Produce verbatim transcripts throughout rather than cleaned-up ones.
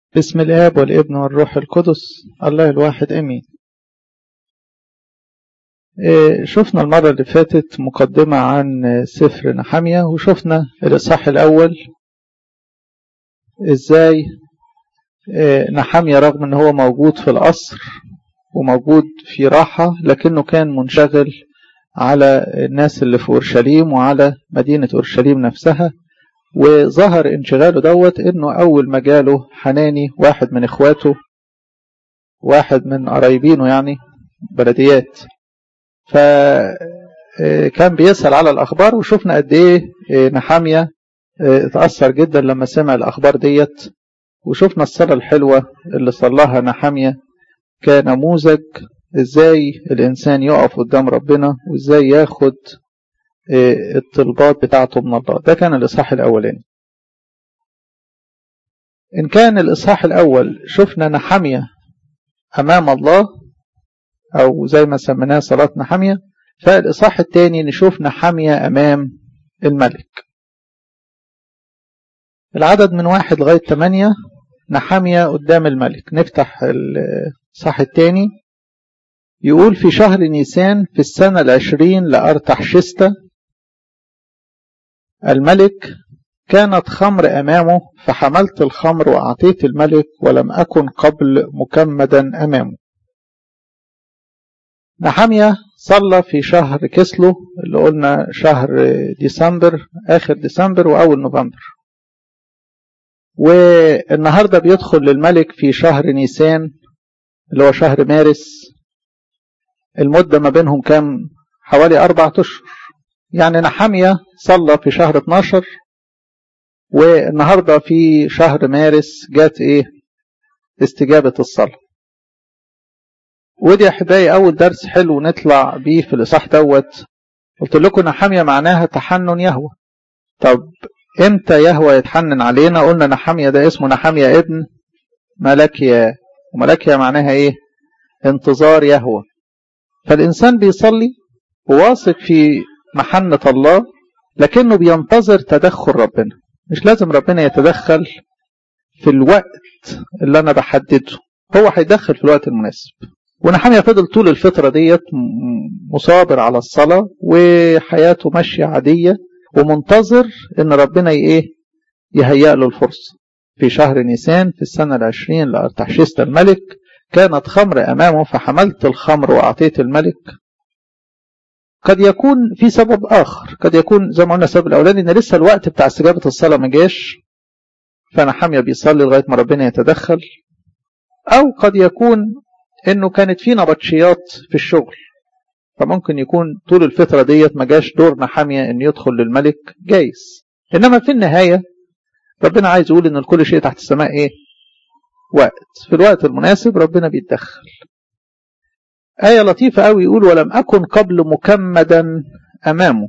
بسم الآب والابن والروح القدس الله الواحد امين. شفنا المرة اللي فاتت مقدمة عن سفر نحمية، وشفنا الإصحاح الأول ازاي نحمية رغم ان هو موجود في القصر وموجود في راحة، لكنه كان منشغل على الناس اللي في أورشليم وعلى مدينة أورشليم نفسها. وظهر انشغاله دوت انه اول ما جاله حناني واحد من اخواته، واحد من قرايبينه يعني بلديات، فكان بيسأل على الاخبار. وشفنا قد ايه نحمية اتأثر جدا لما سمع الاخبار ديت. وشفنا الصلاة الحلوة اللي صلاها نحمية كنموذج ازاي الانسان يقف قدام ربنا وازاي ياخد الطلبات بتاعته من الله. ده كان الإصحاح الأولاني. إن كان الإصحاح الأول شفنا نحمية أمام الله أو زي ما سميناه صلاة نحمية، فالإصحاح الثاني نشوف نحمية أمام الملك. العدد من واحد لغاية ثمانية نحمية قدام الملك. نفتح الإصحاح الثاني، يقول: في شهر نيسان في السنة العشرين لأرتحشستا الملك كانت خمر أمامه، فحملت الخمر وأعطيت الملك ولم أكن قبل مكمدا أمامه. نحمية صلى في شهر كسلو اللي قلنا شهر ديسمبر، آخر ديسمبر وأول نوفمبر، والنهاردة بيدخل للملك في شهر نيسان اللي هو شهر مارس. المدة ما بينهم كام؟ حوالي أربعة أشهر. يعني نحمية صلى في شهر اتناشر والنهاردة في شهر مارس جات ايه؟ استجابة الصلاة. ودي يا احبائي اول درس حلو نطلع بيه في الاصحاح دوت. قلت لكم نحمية معناها تحنن يهوه. طب امتى يهوه يتحنن علينا؟ قلنا نحمية ده اسمه نحمية ابن ملكيا، وملكيا معناها ايه؟ انتظار يهوه. فالانسان بيصلي وواثق في محنة الله، لكنه بينتظر تدخل ربنا. مش لازم ربنا يتدخل في الوقت اللي انا بحدده، هو هيدخل في الوقت المناسب. ونحمية فضل طول الفترة ديت مصابر على الصلاة وحياته ماشية عادية ومنتظر ان ربنا ايه؟ يهيأ له الفرصة. في شهر نيسان في السنة العشرين لأرتحشستا الملك كانت خمر امامه، فحملت الخمر واعطيت الملك. قد يكون في سبب آخر، قد يكون زي ما قلنا السبب الأولاني إن لسه الوقت بتاع استجابة الصلاة ما جاش، فنحمية بيصلي لغاية ما ربنا يتدخل. أو قد يكون إنه كانت في نبطشيات في الشغل، فممكن يكون طول الفترة ديت ما جاش دور نحمية إن يدخل للملك، جايز. إنما في النهاية ربنا عايز يقول إن كل شيء تحت السماء إيه؟ وقت. في الوقت المناسب ربنا بيتدخل. آية لطيفة قوي يقول: ولم أكن قبل مكمدا أمامه.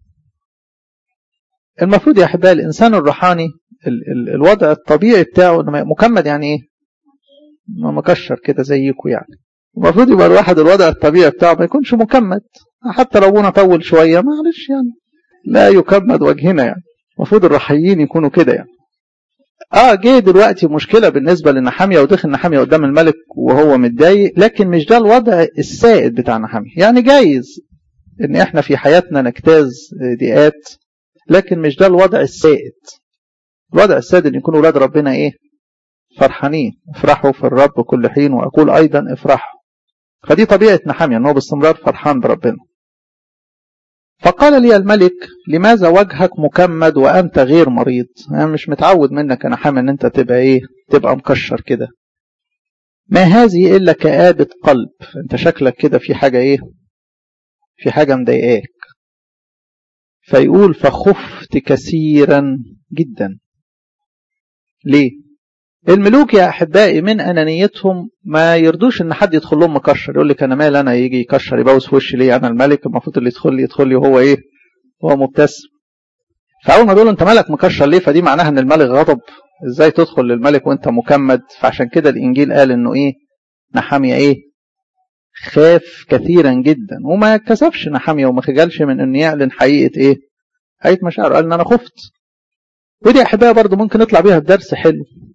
المفروض يا أحبائي الإنسان الروحاني ال ال الوضع الطبيعي بتاعه إنه مكمد. يعني إيه؟ ما مكشر كده زيكم يعني. المفروض يبقى الواحد الوضع الطبيعي بتاعه ما يكونش مكمد، حتى لو ابونا طول شوية معلش يعني، لا يكمد وجهنا يعني. المفروض الروحيين يكونوا كده يعني. اه جه دلوقتي مشكلة بالنسبة لنحمية، ودخل نحمية قدام الملك وهو متضايق، لكن مش ده الوضع السائد بتاع نحمية. يعني جايز ان احنا في حياتنا نجتاز ضيقات، لكن مش ده الوضع السائد. الوضع السائد ان يكون اولاد ربنا ايه؟ فرحانين. افرحوا في الرب كل حين واقول ايضا افرحوا. فدي طبيعة نحمية ان هو باستمرار فرحان بربنا. فقال لي الملك: لماذا وجهك مكمد وأنت غير مريض؟ أنا مش متعود منك أنا حامل أن أنت تبقى إيه؟ تبقى مكشر كده. ما هذه إلا كآبة قلب. أنت شكلك كده في حاجة إيه؟ في حاجة مضايقاك. فيقول: فخفت كثيرا جدا. ليه؟ الملوك يا أحبائي من أنانيتهم ما يردوش إن حد يدخل لهم مكشر. يقول لك أنا مال أنا يجي يكشر يبوس في وشي ليه؟ أنا الملك، المفروض اللي يدخل لي يدخل لي وهو إيه؟ هو مبتسم. فأول ما بيقولوا أنت مالك مكشر ليه؟ فدي معناها إن الملك غضب. إزاي تدخل للملك وأنت مكمد؟ فعشان كده الإنجيل قال إنه إيه؟ نحمية إيه؟ خاف كثيرا جدا، وما كسفش نحمية وما خجلش من إنه يعلن حقيقة إيه؟ حقيقة مشاعره. قال إن أنا خفت. ودي أحبائي برضو ممكن نطلع بيها الدرس حلو.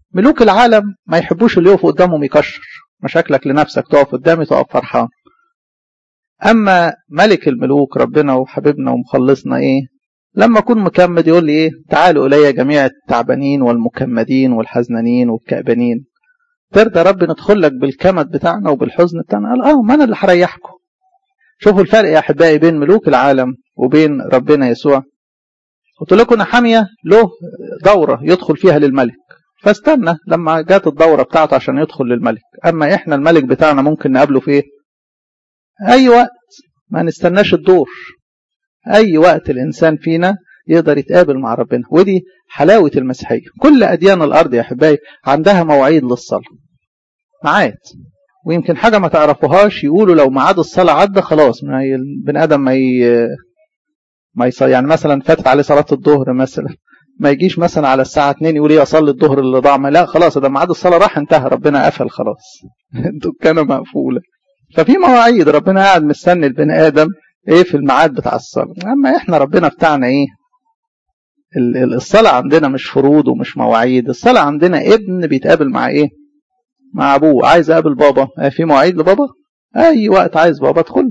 ملوك العالم ما يحبوش اللي يقف قدامهم يكشر مشاكلك لنفسك، تقف قدامي تقف فرحان. أما ملك الملوك ربنا وحبيبنا ومخلصنا إيه؟ لما أكون مكمد يقول لي إيه؟ تعالوا إلي جميع التعبانين والمكمدين والحزنانين والكأبانين. ترضى رب ندخل لك بالكمد بتاعنا وبالحزن بتاعنا؟ قال آه، ما أنا اللي هريحكم. شوفوا الفرق يا أحبائي بين ملوك العالم وبين ربنا يسوع. قلت لكم نحمية له دورة يدخل فيها للملك، فاستنى لما جات الدورة بتاعته عشان يدخل للملك. أما إحنا الملك بتاعنا ممكن نقابله في إيه؟ أي وقت، ما نستناش الدور. أي وقت الإنسان فينا يقدر يتقابل مع ربنا. ودي حلاوة المسيحية. كل أديان الأرض يا أحبائي عندها مواعيد للصلاة، ميعاد. ويمكن حاجة ما تعرفوهاش، يقولوا لو ميعاد الصلاة عدى خلاص البني آدم ما ي... ما يصلي. يعني مثلا فاتت عليه صلاة الظهر مثلا، ما يجيش مثلا على الساعة اتنين يقول ايه اصلي الظهر اللي ضاع. لا خلاص، ده ميعاد الصلاة راح انتهى، ربنا قفل خلاص الدكانة مقفولة. ففي مواعيد ربنا قاعد مستني البني آدم ايه في الميعاد بتاع الصلاة. اما احنا ربنا بتاعنا ايه؟ الصلاة عندنا مش فروض ومش مواعيد. الصلاة عندنا ابن بيتقابل مع ايه؟ مع ابوه. عايز اقابل بابا، في مواعيد لبابا؟ اي وقت عايز بابا ادخل.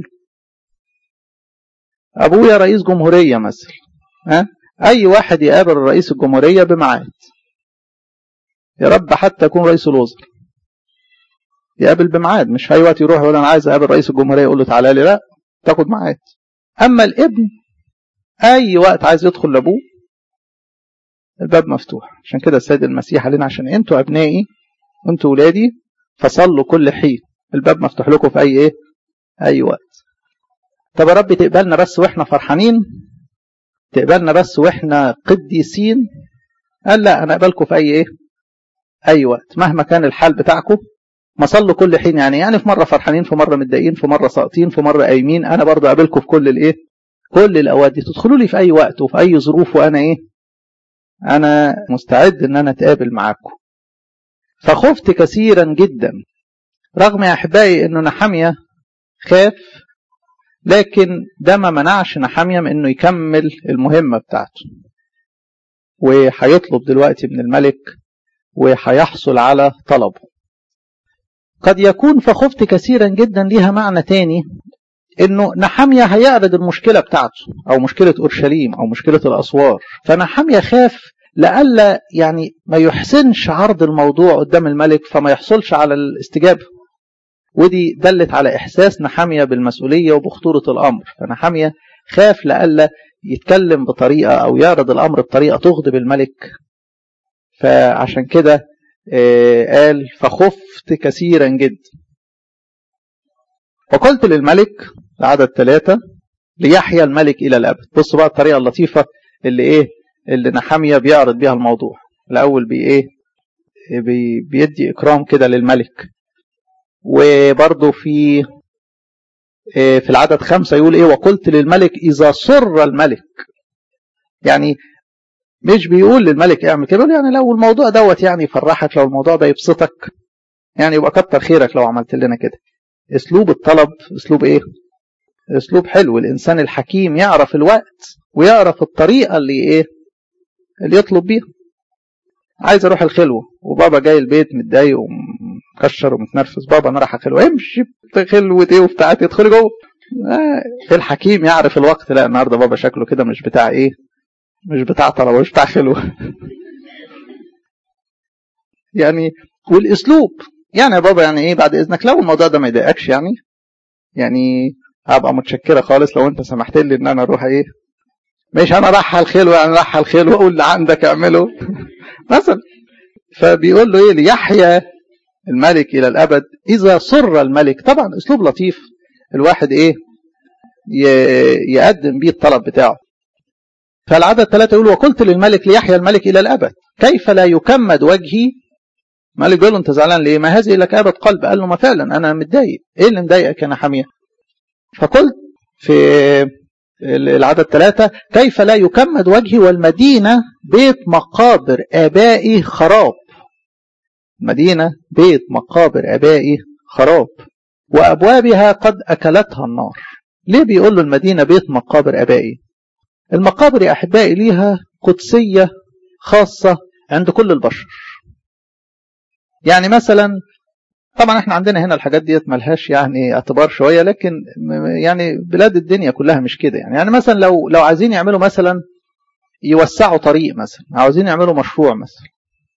ابويا رئيس جمهورية مثلا، ها؟ اي واحد يقابل رئيس الجمهورية بميعاد. يا رب حتى يكون رئيس الوزراء يقابل بميعاد، مش اي وقت يروح يقول انا عايز اقابل رئيس الجمهورية يقول له تعالى لي، لا، تاخد ميعاد. اما الابن اي وقت عايز يدخل لابوه الباب مفتوح. عشان كده السيد المسيح علينا عشان انتوا ابنائي انتوا ولادي فصلوا كل حين، الباب مفتوح لكم في اي ايه؟ اي وقت. طب يا رب تقبلنا بس واحنا فرحانين؟ تقبلنا بس واحنا قديسين؟ قال لا، انا اقبلكم في اي ايه؟ اي وقت، مهما كان الحال بتاعكم. ما صلوا كل حين يعني يعني في مره فرحانين، في مره متضايقين، في مره ساقطين، في مره قايمين، انا برضه اقابلكم في كل الايه؟ كل الاوقات دي. تدخلوا لي في اي وقت وفي اي ظروف وانا ايه؟ انا مستعد ان انا اتقابل معاكم. فخفت كثيرا جدا. رغم يا احبائي انه نحمية خاف، لكن ده ما منعش نحمية من انه يكمل المهمة بتاعته، وهيطلب دلوقتي من الملك وهيحصل على طلبه. قد يكون فخفت كثيرا جدا ليها معنى تاني، انه نحمية هيعرض المشكلة بتاعته او مشكلة اورشليم او مشكلة الاسوار. فنحمية خاف لألا يعني ما يحسنش عرض الموضوع قدام الملك فما يحصلش على الاستجابة. ودي دلت على إحساس نحمية بالمسؤولية وبخطورة الأمر. فنحمية خاف لألا يتكلم بطريقة أو يعرض الأمر بطريقة تغضب الملك. فعشان كده قال فخفت كثيرا جدا. وقلت للملك العدد ثلاثة ليحيى الملك إلى الأبد. بصوا بقى الطريقة اللطيفة اللي إيه اللي نحمية بيعرض بيها الموضوع. الأول بي إيه بي بيدي إكرام كده للملك. وبرضه في في العدد خمسة يقول إيه وقلت للملك إذا سر الملك. يعني مش بيقول للملك اعمل كده، يعني لو الموضوع دوت يعني يفرحك، لو الموضوع ده يبسطك يعني يبقى كتر خيرك لو عملت لنا كده. اسلوب الطلب اسلوب ايه؟ اسلوب حلو. الانسان الحكيم يعرف الوقت ويعرف الطريقة اللي ايه اللي يطلب بيها. عايز اروح الخلوة وبابا جاي البيت متضايق ومكشر ومتنرفز، بابا انا رايح الخلوة. امشي خلوة ايه وبتاعتي ادخلي جوه. آه الحكيم يعرف الوقت. لا النهارده بابا شكله كده مش بتاع ايه مش بتاع طلب مش بتاع خلوة يعني. والاسلوب يعني يا بابا يعني ايه بعد اذنك لو الموضوع ده ما يضايقكش يعني يعني هبقى متشكره خالص لو انت سمحت لي ان انا اروح ايه مش انا رايح الخلوة يعني رايح الخلوة اقول اللي عندك اعمله مثلا. فبيقول له ايه ليحيى الملك الى الابد اذا سر الملك. طبعا اسلوب لطيف الواحد ايه يقدم بيه الطلب بتاعه. فالعدد ثلاثة يقول وقلت للملك ليحيى الملك الى الابد كيف لا يكمد وجهي. الملك بيقول له انت زعلان ليه؟ ما هذه لك ابد قلب. قال له ما فعلا انا متضايق. ايه اللي مضايقك يا نحمية؟ فقلت في العدد ثلاثة كيف لا يكمد وجهي والمدينة بيت مقابر آبائي خراب. مدينة بيت مقابر آبائي خراب وأبوابها قد أكلتها النار. ليه بيقول له المدينة بيت مقابر آبائي؟ المقابر يا أحبائي ليها قدسية خاصة عند كل البشر. يعني مثلا طبعا احنا عندنا هنا الحاجات ديت ملهاش يعني اعتبار شويه، لكن يعني بلاد الدنيا كلها مش كده. يعني يعني مثلا لو لو عايزين يعملوا مثلا يوسعوا طريق مثلا، عاوزين يعملوا مشروع مثلا،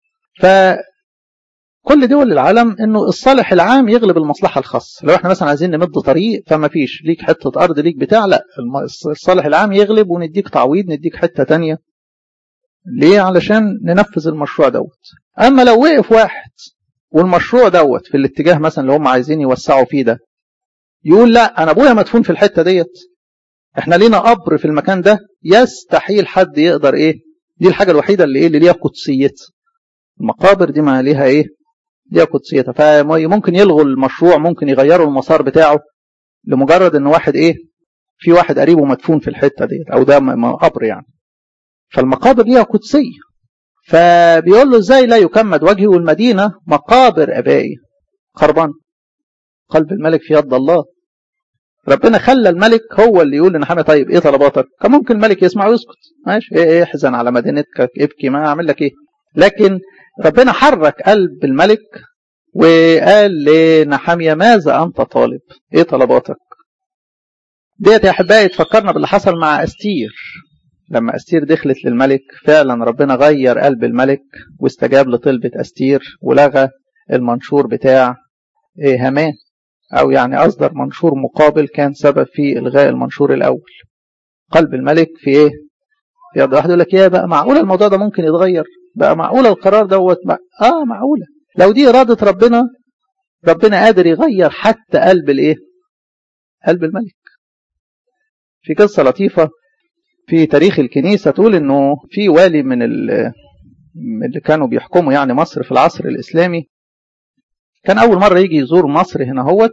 فكل دول العالم انه الصالح العام يغلب المصلحه الخاصه. لو احنا مثلا عايزين نمد طريق فما فيش ليك حته ارض ليك بتاع، لا الصالح العام يغلب ونديك تعويض، نديك حته تانية. ليه؟ علشان ننفذ المشروع دوت. اما لو وقف واحد والمشروع دوت في الاتجاه مثلا اللي هم عايزين يوسعوا فيه ده، يقول لا انا ابويا مدفون في الحته ديت، احنا لينا قبر في المكان ده، يستحيل حد يقدر ايه، دي الحاجه الوحيده اللي ايه اللي ليها قدسيتها. المقابر دي ما ليها ايه، ليها قدسيتها. فممكن يلغوا المشروع، ممكن يغيروا المسار بتاعه لمجرد ان واحد ايه، في واحد قريبه مدفون في الحته ديت، او ده قبر يعني. فالمقابر ليها قدسيه. فبيقول له ازاي لا يكمد وجهي والمدينه مقابر ابائي خربان. قلب الملك في يد الله. ربنا خلى الملك هو اللي يقول لنحامية طيب ايه طلباتك؟ كان ممكن الملك يسمع ويسكت، ماشي، ايه احزن على مدينتك، ابكي، ما اعمل لك ايه. لكن ربنا حرك قلب الملك وقال لنحامية ماذا انت طالب؟ ايه طلباتك؟ ديت يا احبائي تفكرنا باللي حصل مع استير. لما استير دخلت للملك فعلا ربنا غير قلب الملك واستجاب لطلبة استير ولغى المنشور بتاع إيه هامان، او يعني اصدر منشور مقابل كان سبب في الغاء المنشور الاول. قلب الملك في ايه؟ في يد واحد. يقول لك يا بقى معقوله الموضوع ده ممكن يتغير؟ بقى معقوله القرار دوت؟ اه معقوله. لو دي اراده ربنا، ربنا قادر يغير حتى قلب الايه؟ قلب الملك. في قصه لطيفه في تاريخ الكنيسه تقول انه في والي من اللي كانوا بيحكموا يعني مصر في العصر الاسلامي، كان اول مره يجي يزور مصر هنا هوت.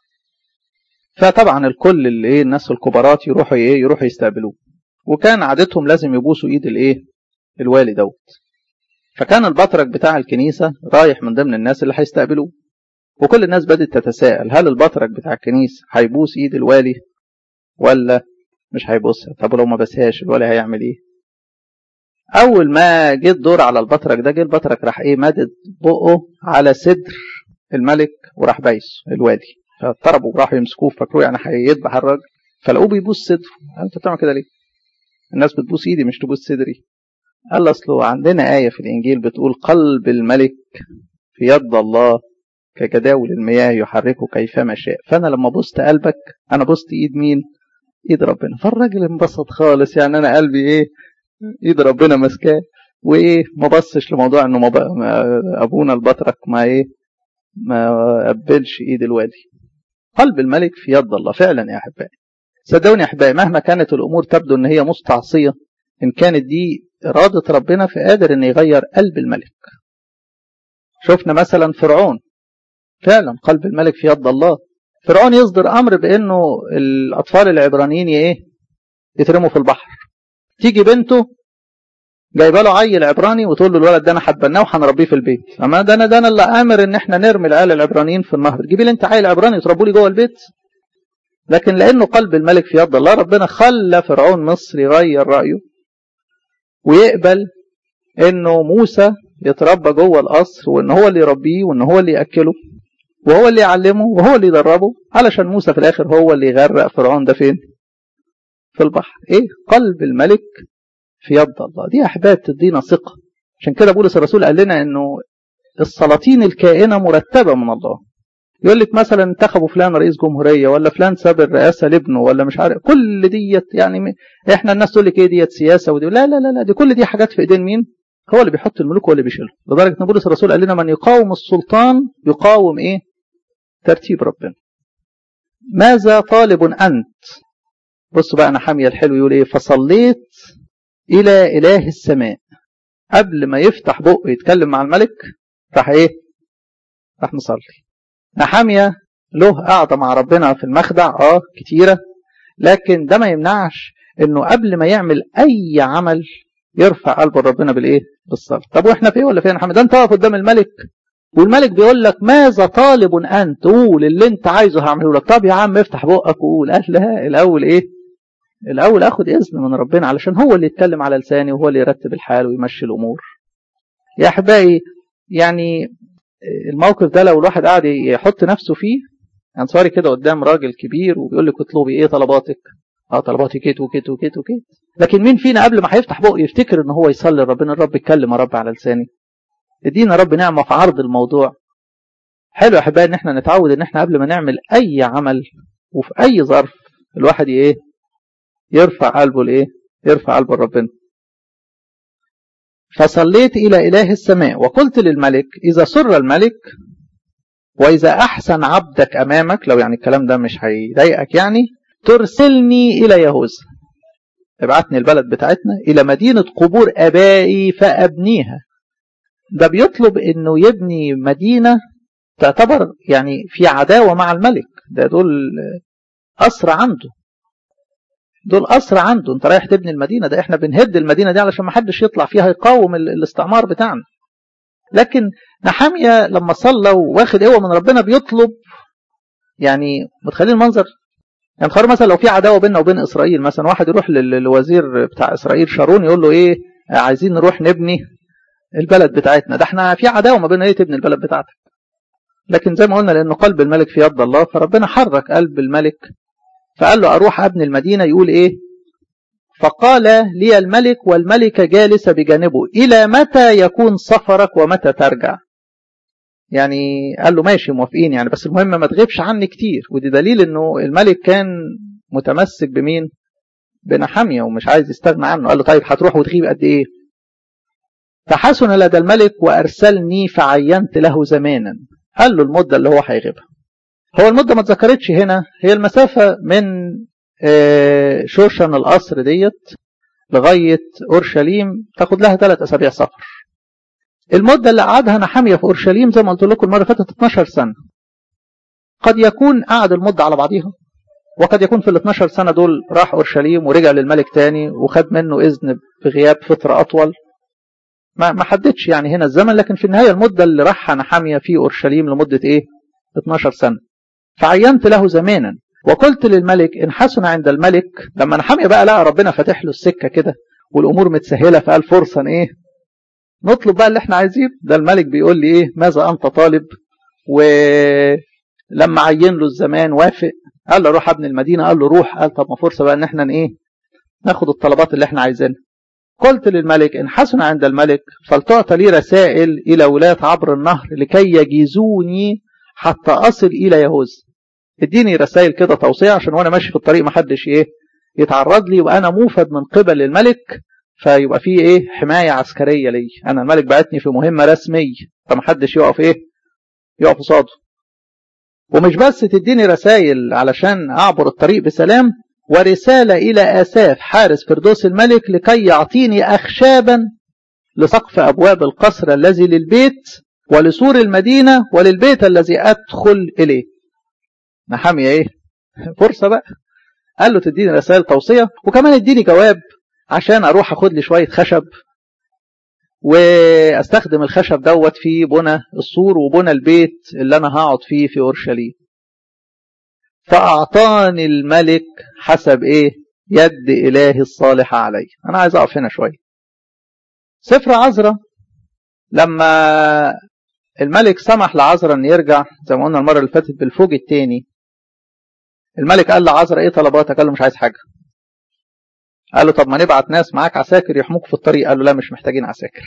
فطبعا الكل اللي ايه الناس الكبارات يروحوا ايه يروحوا يستقبلوه، وكان عادتهم لازم يبوسوا ايد الايه الوالي دوت. فكان البطرك بتاع الكنيسه رايح من ضمن الناس اللي هيستقبلوه، وكل الناس بدات تتساءل هل البطرك بتاع الكنيسه هيبوس ايد الوالي ولا مش هيبوسها؟ طب لو ما بسهاش الوالي هيعمل ايه؟ اول ما جه الدور على البطرك ده، جه البطرك راح ايه مادد بقه على صدر الملك وراح بايس الوالي. فاضطربوا وراحوا يمسكوه فاكروه يعني هيذبح الراجل، فلقوه بيبوس صدره. انت بتعمل كده ليه؟ الناس بتبوس ايدي مش تبوس صدري. قال اصله عندنا آية في الإنجيل بتقول قلب الملك في يد الله كجداول المياه يحركه كيفما شاء. فأنا لما بوست قلبك أنا بوست إيد مين؟ إيد ربنا. فالراجل انبسط خالص، يعني أنا قلبي إيه؟ إيد ربنا ماسكاه، وإيه ما بصش لموضوع إنه ما أبونا البطرك ما إيه ما قبلش إيد الوالي. قلب الملك في يد الله فعلا يا أحبائي. صدقوني يا أحبائي مهما كانت الأمور تبدو إن هي مستعصية، إن كانت دي إرادة ربنا فقادر إن يغير قلب الملك. شفنا مثلا فرعون، فعلا قلب الملك في يد الله. فرعون يصدر أمر بأنه الأطفال العبرانيين إيه يترموا في البحر. تيجي بنته جايبه له عيل عبراني وتقول له الولد ده أنا هتبناه وهنربيه في البيت. أما ده أنا ده أنا اللي آمر إن إحنا نرمي العيال العبرانيين في النهر، جيبي لي أنت عيل عبراني وتربوا لي جوه البيت. لكن لأنه قلب الملك في يد الله ربنا خلى فرعون مصر يغير رأيه ويقبل انه موسى يتربى جوه القصر، وان هو اللي يربيه وان هو اللي ياكله وهو اللي يعلمه وهو اللي يدربه، علشان موسى في الاخر هو اللي يغرق فرعون ده فين؟ في البحر. ايه؟ قلب الملك في يد الله. دي احباب تدينا ثقه. عشان كده بولس الرسول قال لنا انه السلاطين الكائنه مرتبه من الله. يقول لك مثلا انتخبوا فلان رئيس جمهوريه، ولا فلان ساب الرئاسه لابنه، ولا مش عارف، كل ديت يعني احنا الناس تقول لك ايه ديت سياسه ودي، لا لا لا لا، دي كل دي حاجات في ايدين مين؟ هو اللي بيحط الملوك هو اللي بيشيله. لدرجه ان بولس الرسول قال لنا من يقاوم السلطان يقاوم ايه؟ ترتيب ربنا. ماذا طالب انت؟ بصوا بقى نحامية الحلو يقول ايه؟ فصليت الى اله السماء. قبل ما يفتح بقه يتكلم مع الملك راح ايه؟ راح مصلي. نحامية له قاعدة مع ربنا في المخدع اه كتيرة، لكن ده ما يمنعش انه قبل ما يعمل اي عمل يرفع قلبه ربنا بالايه؟ بالصلاة. طب واحنا في ايه ولا في ايه يا نحامية؟ ده انت واقف قدام الملك والملك بيقول لك ماذا طالب انت؟ قول اللي انت عايزه هعمله لك. طب يا عم افتح بقك وقول. قال لا، الاول ايه؟ الاول اخد اذن من ربنا علشان هو اللي يتكلم على لساني وهو اللي يرتب الحال ويمشي الامور. يا احبائي يعني الموقف ده لو الواحد قاعد يحط نفسه فيه، يعني صاري كده قدام راجل كبير وبيقول لك اطلبي ايه طلباتك؟ اه طلباتي كيت وكيت وكيت وكيت. لكن مين فينا قبل ما هيفتح بقه يفتكر ان هو يصلي ربنا، الرب يتكلم يا رب على لساني، ادينا رب نعمه في عرض الموضوع. حلو يا احبائي ان احنا نتعود ان احنا قبل ما نعمل اي عمل وفي اي ظرف الواحد ايه يرفع قلبه لايه، يرفع قلبه لربنا. فصليت الى اله السماء وقلت للملك اذا سر الملك واذا احسن عبدك امامك، لو يعني الكلام ده مش هيضايقك يعني، ترسلني الى يهوذا، ابعتني البلد بتاعتنا الى مدينه قبور ابائي فابنيها. ده بيطلب انه يبني مدينه تعتبر يعني في عداوه مع الملك، ده دول اسرى عنده، دول اسرى عنده، انت رايح تبني المدينه، ده احنا بنهد المدينه دي علشان ما حدش يطلع فيها يقاوم الاستعمار بتاعنا. لكن نحمية لما صلى واخد قوه من ربنا بيطلب، يعني متخيلين المنظر؟ يعني تخيل مثلا لو في عداوه بيننا وبين اسرائيل، مثلا واحد يروح للوزير بتاع اسرائيل شارون يقول له ايه عايزين نروح نبني البلد بتاعتنا، ده احنا في عداوه ما بيننا، ايه تبني البلد بتاعتك؟ لكن زي ما قلنا لانه قلب الملك في يد الله، فربنا حرك قلب الملك فقال له اروح ابني المدينه. يقول ايه؟ فقال لي الملك والملكه جالسه بجانبه الى متى يكون سفرك ومتى ترجع؟ يعني قال له ماشي موافقين يعني، بس المهم ما تغيبش عني كتير. ودي دليل انه الملك كان متمسك بمين؟ بنحمية ومش عايز يستغنى عنه. قال له طيب هتروح وتغيب قد ايه؟ فحسن لدى الملك وارسلني فعينت له زمانا. قال له المده اللي هو هيغيبها. هو المده ما اتذكرتش هنا، هي المسافه من شوشن القصر ديت لغايه اورشليم تاخد لها ثلاث اسابيع سفر. المده اللي قعدها نحمية في اورشليم زي ما قلت لكم المره اللي فاتت اتناشر سنه. قد يكون قعد المده على بعضيها، وقد يكون في ال اتناشر سنه دول راح اورشليم ورجع للملك تاني وخد منه اذن بغياب فتره اطول. ما ما حددش يعني هنا الزمن، لكن في النهايه المده اللي راحها نحمية في اورشليم لمده ايه؟ اتناشر سنه. فعينت له زمانا وقلت للملك ان حسن عند الملك. لما نحمية بقى لقى ربنا فاتح له السكه كده والامور متسهله، فقال فرصه ايه؟ نطلب بقى اللي احنا عايزينه. ده الملك بيقول لي ايه؟ ماذا انت طالب؟ ولما عين له الزمان وافق. قال له روح ابن المدينه، قال له روح. قال طب ما فرصه بقى ان احنا ايه؟ ناخد الطلبات اللي احنا عايزينها. قلت للملك ان حسن عند الملك فلتعطى لي رسائل الى ولاة عبر النهر لكي يجيزوني حتى اصل الى يهوذا. اديني رسائل كده توصيه عشان وانا ماشي في الطريق ما حدش ايه يتعرض لي، وانا موفد من قبل الملك، فيبقى فيه ايه؟ حمايه عسكريه لي. انا الملك بعتني في مهمه رسميه، فما حدش يقف ايه؟ يقف قصاده. ومش بس تديني رسائل علشان اعبر الطريق بسلام، ورساله الى اساف حارس فردوس الملك لكي يعطيني اخشابا لسقف ابواب القصر الذي للبيت ولسور المدينه وللبيت الذي ادخل اليه. نحمية ايه؟ فرصه بقى. قال له تديني رسائل توصيه وكمان اديني جواب عشان اروح اخد لي شويه خشب واستخدم الخشب دوت في بنى السور وبنى البيت اللي انا هقعد فيه في اورشليم. فاعطاني الملك حسب ايه؟ يد الهي الصالحه علي. انا عايز اقف هنا شويه. سفر عزرا لما الملك سمح لعزرا ان يرجع زي ما قلنا المره اللي فاتت بالفوج الثاني، الملك قال لعزرا ايه طلباتك؟ قال له مش عايز حاجه. قال له طب ما نبعت ناس معاك عساكر يحموك في الطريق. قال له لا مش محتاجين عساكر.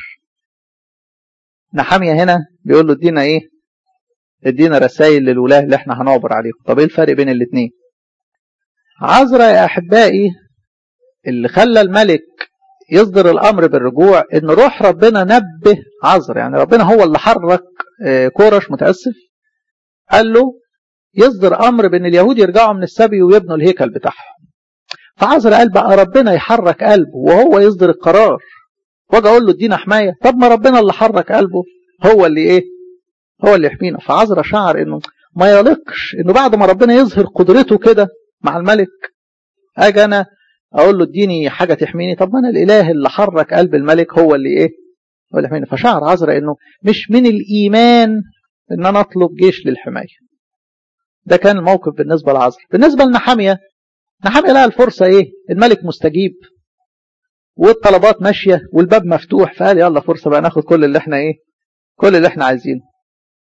نحمية هنا بيقول له ادينا ايه؟ ادينا رسائل للولاه اللي احنا هنعبر عليهم. طب ايه الفرق بين الاثنين؟ عزرا يا احبائي اللي خلى الملك يصدر الامر بالرجوع ان روح ربنا نبه عزرا، يعني ربنا هو اللي حرك كورش متاسف قال له يصدر امر بان اليهود يرجعوا من السبي ويبنوا الهيكل بتاعهم. فعزرا قال بقى ربنا يحرك قلبه وهو يصدر القرار واجي اقول له ادينا حمايه؟ طب ما ربنا اللي حرك قلبه هو اللي ايه؟ هو اللي يحمينا. فعزرا شعر انه ما يليقش انه بعد ما ربنا يظهر قدرته كده مع الملك اجي انا اقول له اديني حاجه تحميني. طب ما انا الاله اللي حرك قلب الملك هو اللي ايه؟ هو اللي يحميني. فشعر عزرا انه مش من الايمان ان انا اطلب جيش للحمايه. ده كان الموقف بالنسبه لعزرا. بالنسبه لنحمية، نحمية لها الفرصه ايه؟ الملك مستجيب والطلبات ماشيه والباب مفتوح، فقال يلا فرصه بقى ناخد كل اللي احنا ايه؟ كل اللي احنا عايزينه.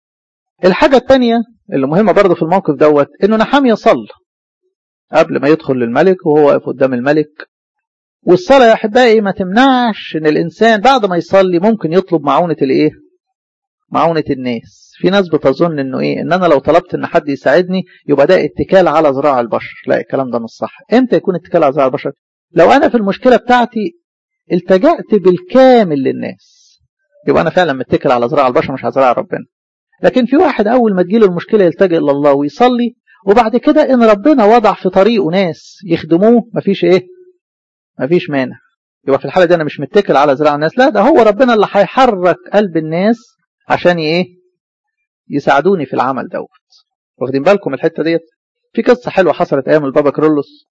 الحاجة الثانية اللي مهمة برضه في الموقف دوت انه نحميا صلى قبل ما يدخل للملك وهو واقف قدام الملك. والصلاة يا احبائي ما تمنعش ان الانسان بعد ما يصلي ممكن يطلب معونة الايه؟ معونة الناس. في ناس بتظن انه ايه؟ ان انا لو طلبت ان حد يساعدني يبقى ده اتكال على ذراع البشر. لا، الكلام ده مش صح. امتى يكون اتكال على ذراع البشر؟ لو انا في المشكلة بتاعتي التجأت بالكامل للناس يبقى انا فعلا متكل على ذراع البشر مش على ذراع ربنا. لكن في واحد اول ما تجيله المشكلة يلتجئ الى الله ويصلي، وبعد كده ان ربنا وضع في طريقه ناس يخدموه مفيش ايه؟ مفيش مانع. يبقى في الحالة دي انا مش متكل على ذراع الناس، لا ده هو ربنا اللي هيحرك قلب الناس عشان ايه؟ يساعدوني في العمل دوت. واخدين بالكم الحتة ديت؟ في قصة حلوة حصلت ايام البابا كرولوس.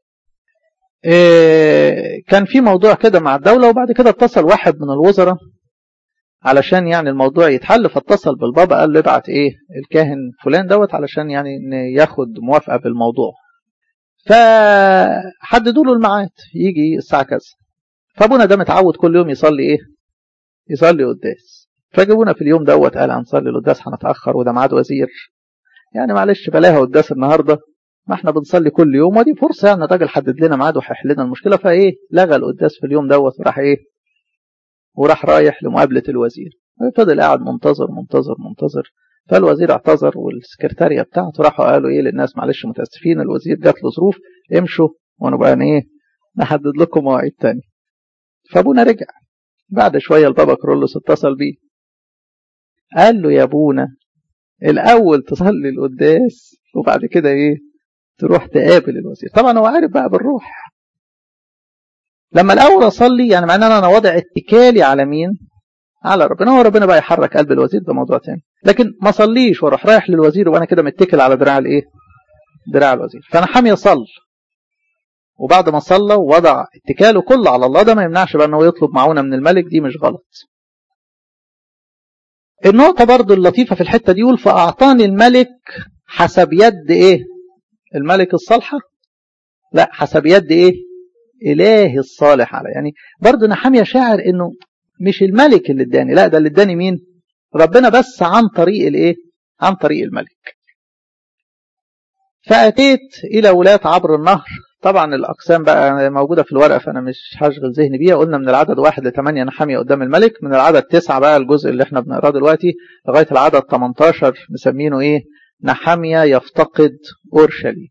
إيه كان في موضوع كده مع الدولة، وبعد كده اتصل واحد من الوزراء علشان يعني الموضوع يتحل، فاتصل بالبابا قال له ابعت ايه الكاهن فلان دوت علشان يعني ياخد موافقة بالموضوع. فحددوا له الميعاد يجي الساعة كذا. فابونا ده متعود كل يوم يصلي ايه؟ يصلي قداس. فجابونا في اليوم دوت قال هنصلي القداس هنتأخر وده ميعاد وزير، يعني معلش بلاها قداس النهارده، ما احنا بنصلي كل يوم ودي فرصة يعني الراجل حدد لنا ميعاد وهيحل لنا المشكلة. فايه لغى القداس في اليوم دوت وراح ايه؟ وراح رايح لمقابلة الوزير. فضل قاعد منتظر منتظر منتظر. فالوزير اعتذر والسكرتارية بتاعته راحوا قالوا ايه للناس معلش متاسفين الوزير جات له ظروف امشوا ونبقى ايه نحدد لكم مواعيد تاني. فابونا رجع بعد شوية البابا كرولوس اتصل بيه قال له يا ابونا الاول تصلي القداس وبعد كده ايه تروح تقابل الوزير. طبعا هو عارف بقى بالروح لما الاول اصلي يعني معناه انا واضع اتكالي على مين؟ على ربنا. هو ربنا بقى يحرك قلب الوزير ده موضوع تاني، لكن ما صليش واروح رايح للوزير وانا كده متكل على دراع الايه؟ دراع الوزير. فنحميا صلى وبعد ما صلى ووضع اتكاله كله على الله، ده ما يمنعش بقى انه يطلب معونه من الملك، دي مش غلط. النقطة برضو اللطيفة في الحتة دي يقول فأعطاني الملك حسب يد ايه؟ الملك الصالحة؟ لا، حسب يد ايه؟ إلهي الصالح على. يعني برضو نحميا شاعر انه مش الملك اللي اداني، لا ده اللي اداني مين؟ ربنا، بس عن طريق الايه؟ عن طريق الملك. فأتيت إلى ولاة عبر النهر. طبعا الأقسام بقى موجودة في الورقة فأنا مش هشغل ذهني بيها. قلنا من العدد واحد لثمانية نحميا قدام الملك، من العدد تسعة بقى الجزء اللي احنا بنقراه دلوقتي لغاية العدد ثمانية عشر مسمينه ايه؟ نحميا يفتقد أورشليم.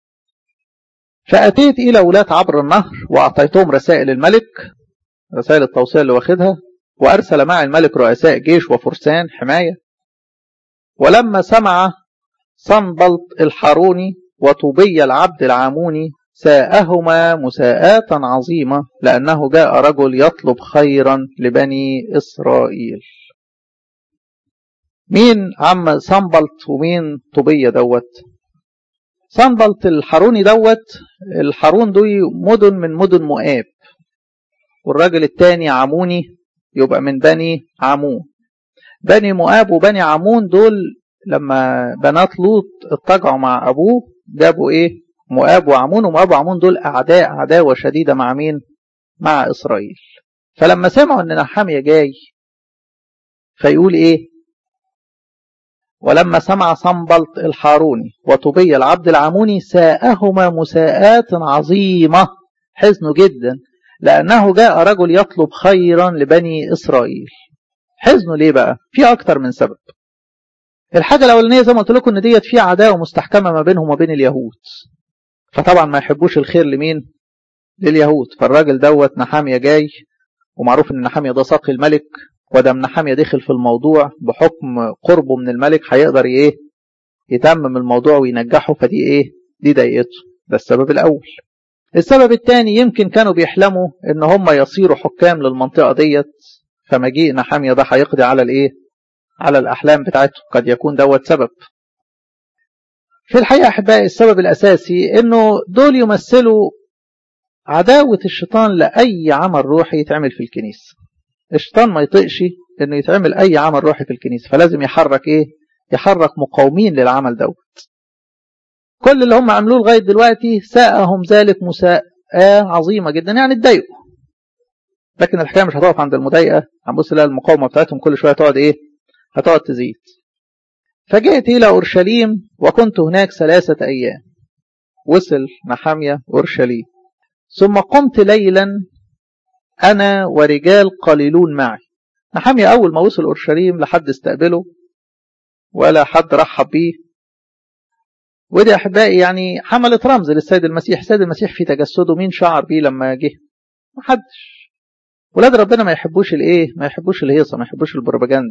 فأتيت إلى ولاة عبر النهر وأعطيتهم رسائل الملك، رسائل التوصية اللي واخدها، وأرسل مع الملك رؤساء جيش وفرسان حماية. ولما سمع صنبلط الحاروني وطوبي العبد العاموني ساءهما مساءة عظيمة لأنه جاء رجل يطلب خيرا لبني إسرائيل. مين عم صنبلط ومين طوبية دوت؟ صنبلط الحاروني دوت، الحارون دوي مدن من مدن مؤاب، والراجل التاني عموني يبقى من بني عمون. بني مؤاب وبني عمون دول لما بنات لوط اتجعوا مع أبوه جابوا إيه؟ مؤاب وعمون. ومؤاب وعمون دول أعداء عداوة شديدة مع مين؟ مع إسرائيل. فلما سمعوا أن نحميا جاي فيقول إيه؟ ولما سمع صنبلط الحاروني وطوبي العبد العموني ساءهما مساءات عظيمة، حزنوا جدا لأنه جاء رجل يطلب خيرا لبني إسرائيل. حزنوا ليه بقى؟ في أكتر من سبب. الحاجة الأولانية زي ما قلت لكم إن ديت في عداوة مستحكمة ما بينهم وبين اليهود، فطبعا ما يحبوش الخير لمين؟ لليهود. فالراجل دوت نحميا جاي، ومعروف إن نحميا ده ساقي الملك، ودم نحميا دخل في الموضوع بحكم قربه من الملك هيقدر إيه؟ يتمم الموضوع وينجحه. فدي إيه؟ دي ضايقته. ده السبب الأول. السبب الثاني يمكن كانوا بيحلموا إن هم يصيروا حكام للمنطقة ديت، فمجيء نحميا ده هيقضي على الإيه؟ على الأحلام بتاعته. قد يكون دوت سبب. في الحقيقة أحبائي السبب الأساسي إنه دول يمثلوا عداوة الشيطان لأي عمل روحي يتعمل في الكنيسة. الشيطان ما يطيقش إنه يتعمل أي عمل روحي في الكنيسة، فلازم يحرك إيه؟ يحرك مقاومين للعمل دوت. كل اللي هم عملوه لغاية دلوقتي ساءهم ذلك مساءة عظيمة جدا، يعني اتضايقوا. لكن الحكاية مش هتقف عند المضايقة. هنبص لها المقاومة بتاعتهم كل شوية تقعد إيه؟ هتقعد تزيد. فجئت إلى أورشليم وكنت هناك ثلاثة أيام. وصل نحمية أورشليم. ثم قمت ليلا أنا ورجال قليلون معي. نحمية أول ما وصل أورشليم لحد استقبله ولا حد رحب بيه. ودي أحبائي يعني حملت رمز للسيد المسيح. السيد المسيح في تجسده مين شعر بيه لما جه؟ محدش. ولاد ربنا ما يحبوش الايه؟ ما يحبوش الهيصة، ما يحبوش البروباجند.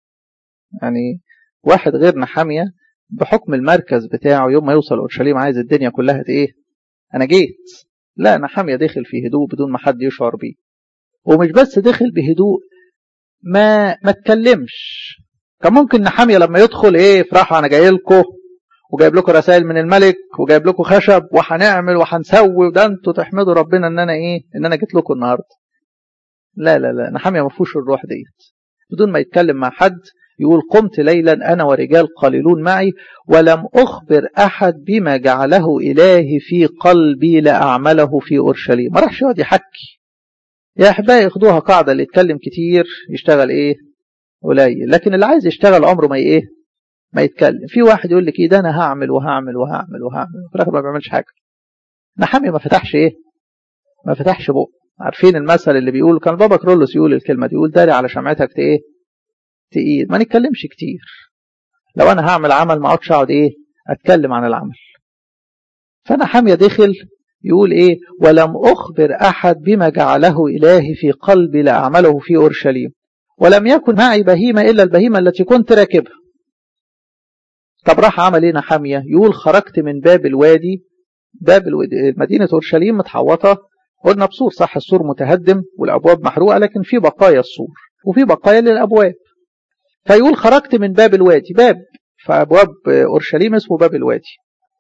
يعني واحد غير نحمية بحكم المركز بتاعه يوم ما يوصل أورشليم عايز الدنيا كلها ايه؟ أنا جيت. لا، نحمية دخل في هدوء بدون ما حد يشعر بيه. ومش بس دخل بهدوء، ما ما اتكلمش. كان ممكن نحمية لما يدخل ايه؟ افرحوا أنا جاي لكم وجايب لكم رسائل من الملك وجايب لكم خشب وهنعمل وهنسوي وده انتوا تحمدوا ربنا ان انا ايه؟ ان انا جيت لكم النهارده. لا لا لا، نحمية ما فيهوش الروح ديت. بدون ما يتكلم مع حد يقول قمت ليلا أنا ورجال قليلون معي ولم أخبر أحد بما جعله إلهي في قلبي لأعمله في أورشليم. ما راحش يقعد يحكي. يا أحبائي اخدوها قاعدة، اللي يتكلم كتير يشتغل إيه؟ قليل. لكن اللي عايز يشتغل عمره ما إيه؟ ما يتكلم. في واحد يقول لك إيه ده أنا هعمل وهعمل وهعمل وهعمل وفي الآخر ما بيعملش حاجة. نحمية ما فتحش إيه؟ ما فتحش بقى. عارفين المثل اللي بيقول، كان بابا كرولوس يقول الكلمة دي، يقول داري على شمعتك ايه؟ تقيل. ما نتكلمش كتير. لو انا هعمل عمل ما اقعدش اقعد ايه؟ اتكلم عن العمل. فنحمية دخل يقول ايه؟ ولم اخبر احد بما جعله الهي في قلبي لاعمله في اورشليم ولم يكن معي بهيمة الا البهيمة التي كنت راكبها. طب راح عمل ايه نحمية؟ يقول خرجت من باب الوادي. باب الوادي مدينة اورشليم متحوطة قلنا بسور، صح؟ السور متهدم والأبواب محروقة، لكن في بقايا السور وفي بقايا للأبواب. فيقول خرجت من باب الوادي، باب فأبواب أورشليم اسمه باب الوادي،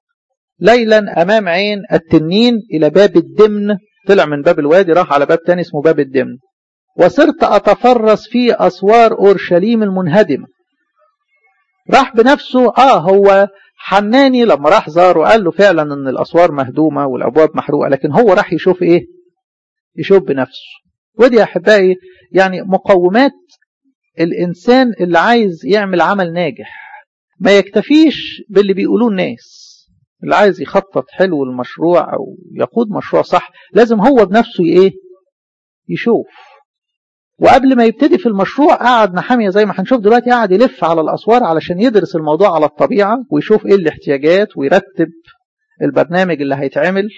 ليلا أمام عين التنين إلى باب الدمن. طلع من باب الوادي راح على باب تاني اسمه باب الدمن. وصرت أتفرس في أسوار أورشليم المنهدمة. راح بنفسه. آه هو حناني لما راح زار وقال له فعلا ان الاسوار مهدومه والابواب محروقه، لكن هو راح يشوف ايه؟ يشوف بنفسه. ودي يا احبائي يعني مقومات الانسان اللي عايز يعمل عمل ناجح. ما يكتفيش باللي بيقولوه الناس. اللي عايز يخطط حلو المشروع او يقود مشروع صح لازم هو بنفسه ايه؟ يشوف. وقبل ما يبتدي في المشروع قعد نحمية زي ما هنشوف دلوقتي قعد يلف على الأسوار علشان يدرس الموضوع على الطبيعة ويشوف ايه الاحتياجات ويرتب البرنامج اللي هيتعمل.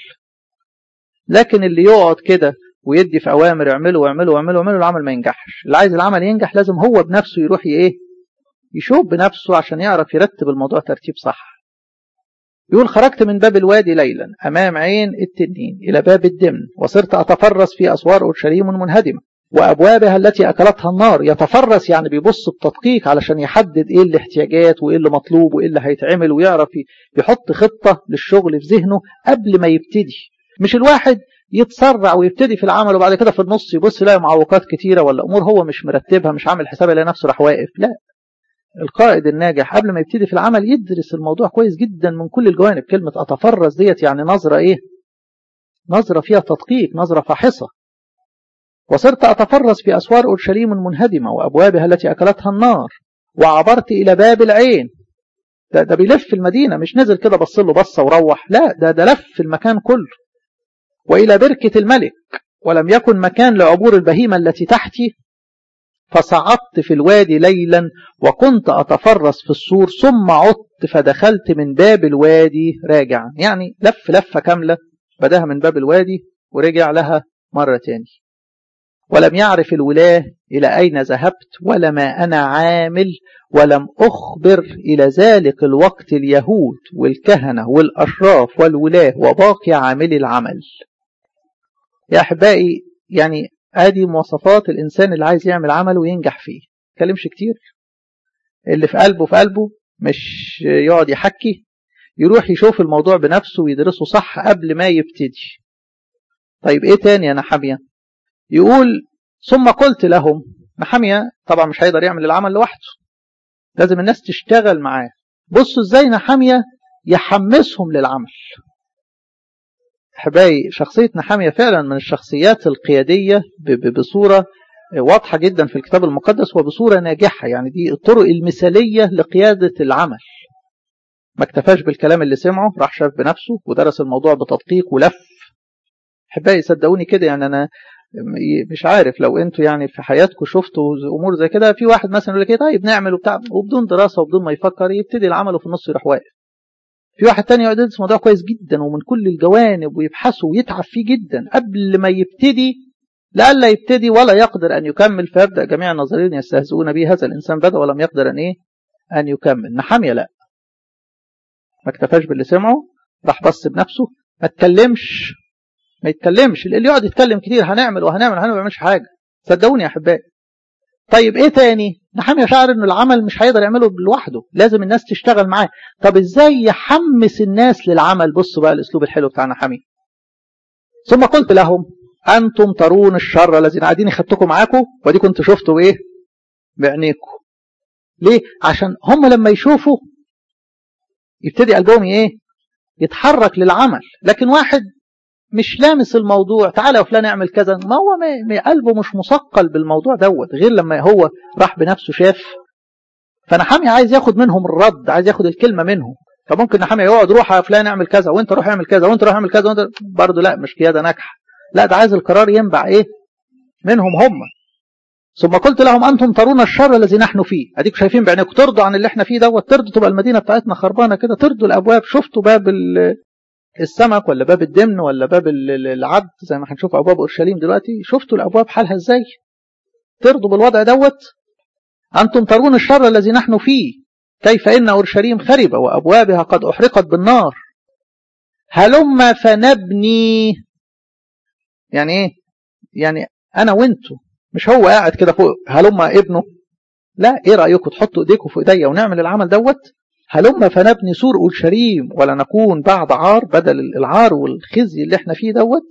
لكن اللي يقعد كده ويدي في أوامر يعملوا ويعملوا ويعملوا ويعملوا العمل ما ينجحش. اللي عايز العمل ينجح لازم هو بنفسه يروح ايه؟ يشوف بنفسه عشان يعرف يرتب الموضوع ترتيب صح. يقول خرجت من باب الوادي ليلا أمام عين التنين إلى باب الدمن وصرت أتفرس في أسوار أورشليم منهدمة وأبوابها التي أكلتها النار. يتفرس يعني بيبص بتدقيق علشان يحدد إيه الاحتياجات وإيه اللي مطلوب وإيه اللي هيتعمل، ويعرف يحط خطة للشغل في ذهنه قبل ما يبتدي. مش الواحد يتسرع ويبتدي في العمل وبعد كده في النص يبص يلاقي معوقات كتيرة ولا أمور هو مش مرتبها مش عامل حسابها يلاقي نفسه راح واقف. لا، القائد الناجح قبل ما يبتدي في العمل يدرس الموضوع كويس جدا من كل الجوانب. كلمة أتفرس ديت يعني نظرة إيه؟ نظرة فيها تدقيق، نظرة فاحصة. وصرت أتفرس في أسوار أورشليم المنهدمة وأبوابها التي أكلتها النار وعبرت إلى باب العين. ده, ده بيلف المدينة، مش نزل كده بص له بصة وروح، لا ده ده لف المكان كله. وإلى بركة الملك ولم يكن مكان لعبور البهيمة التي تحتي. فصعدت في الوادي ليلا وكنت أتفرس في السور ثم عدت فدخلت من باب الوادي راجعا. يعني لف لفة كاملة بداها من باب الوادي ورجع لها مرة تاني. ولم يعرف الولاة إلى أين ذهبت ولا ما أنا عامل ولم أخبر إلى ذلك الوقت اليهود والكهنة والأشراف والولاة وباقي عاملي العمل. يا أحبائي يعني هذه مواصفات الإنسان اللي عايز يعمل عمل وينجح فيه. كلمش كتير، اللي في قلبه في قلبه، مش يقعد يحكي، يروح يشوف الموضوع بنفسه ويدرسه صح قبل ما يبتدي. طيب إيه تاني يا نحمية؟ يقول ثم قلت لهم. نحمية طبعا مش هيقدر يعمل العمل لوحده، لازم الناس تشتغل معاه. بصوا ازاي نحمية يحمسهم للعمل. احبائي شخصية نحمية فعلا من الشخصيات القيادية بصورة واضحة جدا في الكتاب المقدس وبصورة ناجحة. يعني دي الطرق المثالية لقيادة العمل. ما اكتفاش بالكلام اللي سمعه، راح شاف بنفسه ودرس الموضوع بتدقيق ولف. احبائي صدقوني كده، يعني انا مش عارف لو انتوا يعني في حياتكم شفتوا امور زي كده، في واحد مثلا يقول لك ايه طيب نعمل وبتاع، وبدون دراسه وبدون ما يفكر يبتدي العمل وفي النص يروح واقف. في واحد تاني يقعد يدرس الموضوع كويس جدا ومن كل الجوانب ويبحثه ويتعب فيه جدا قبل ما يبتدي، لئلا يبتدي ولا يقدر ان يكمل، فيبدا جميع الناظرين يستهزئون به، هذا الانسان بدا ولم يقدر ان ايه ان يكمل. نحمية لا، ما اكتفاش باللي سمعه، راح بص بنفسه، ما اتكلمش ما يتكلمش. اللي يقعد يتكلم كتير هنعمل وهنعمل وهنعمل ما يعملش حاجه، صدقوني يا احبائي. طيب ايه تاني؟ نحمية شعر انه العمل مش هيقدر يعمله لوحده، لازم الناس تشتغل معاه. طب ازاي يحمس الناس للعمل؟ بصوا بقى الاسلوب الحلو بتاع نحمية. ثم قلت لهم انتم ترون الشر الذين قاعدين خدتكم معاكم، ودي كنت شفتوا بايه؟ بعينيكم. ليه؟ عشان هم لما يشوفوا يبتدي قلبهم ايه؟ يتحرك للعمل. لكن واحد مش لامس الموضوع، تعالى يا فلان اعمل كذا، ما هو ما قلبه مش مثقل بالموضوع دوت، غير لما هو راح بنفسه شاف. فنحمية عايز ياخد منهم الرد، عايز ياخد الكلمه منهم. فممكن نحمية يقعد روح يا فلان اعمل كذا، وانت روح اعمل كذا، وانت روح اعمل كذا، وانت برضه لا، مش قياده ناجحه. لا، ده عايز القرار ينبع ايه؟ منهم هم. ثم قلت لهم انتم ترون الشر الذي نحن فيه، اديكم شايفين بعينكم، ترضوا عن اللي احنا فيه دوت، ترضوا تبقى المدينه بتاعتنا خربانه كده، ترضوا الابواب. شفتوا باب السمك ولا باب الدمن ولا باب العبد زي ما هنشوف ابواب اورشليم دلوقتي، شفتوا الابواب حالها ازاي؟ ترضوا بالوضع دوت؟ انتم ترون الشر الذي نحن فيه، كيف ان اورشليم خربه وابوابها قد احرقت بالنار. هلما فنبني. يعني ايه؟ يعني انا وانتوا، مش هو قاعد كده فوق هلما ابنه، لا، ايه رايكم تحطوا ايديكم في ايديا ونعمل العمل دوت؟ هلما فنبني سور اورشليم ولا نكون بعد عار، بدل العار والخزي اللي احنا فيه دوت.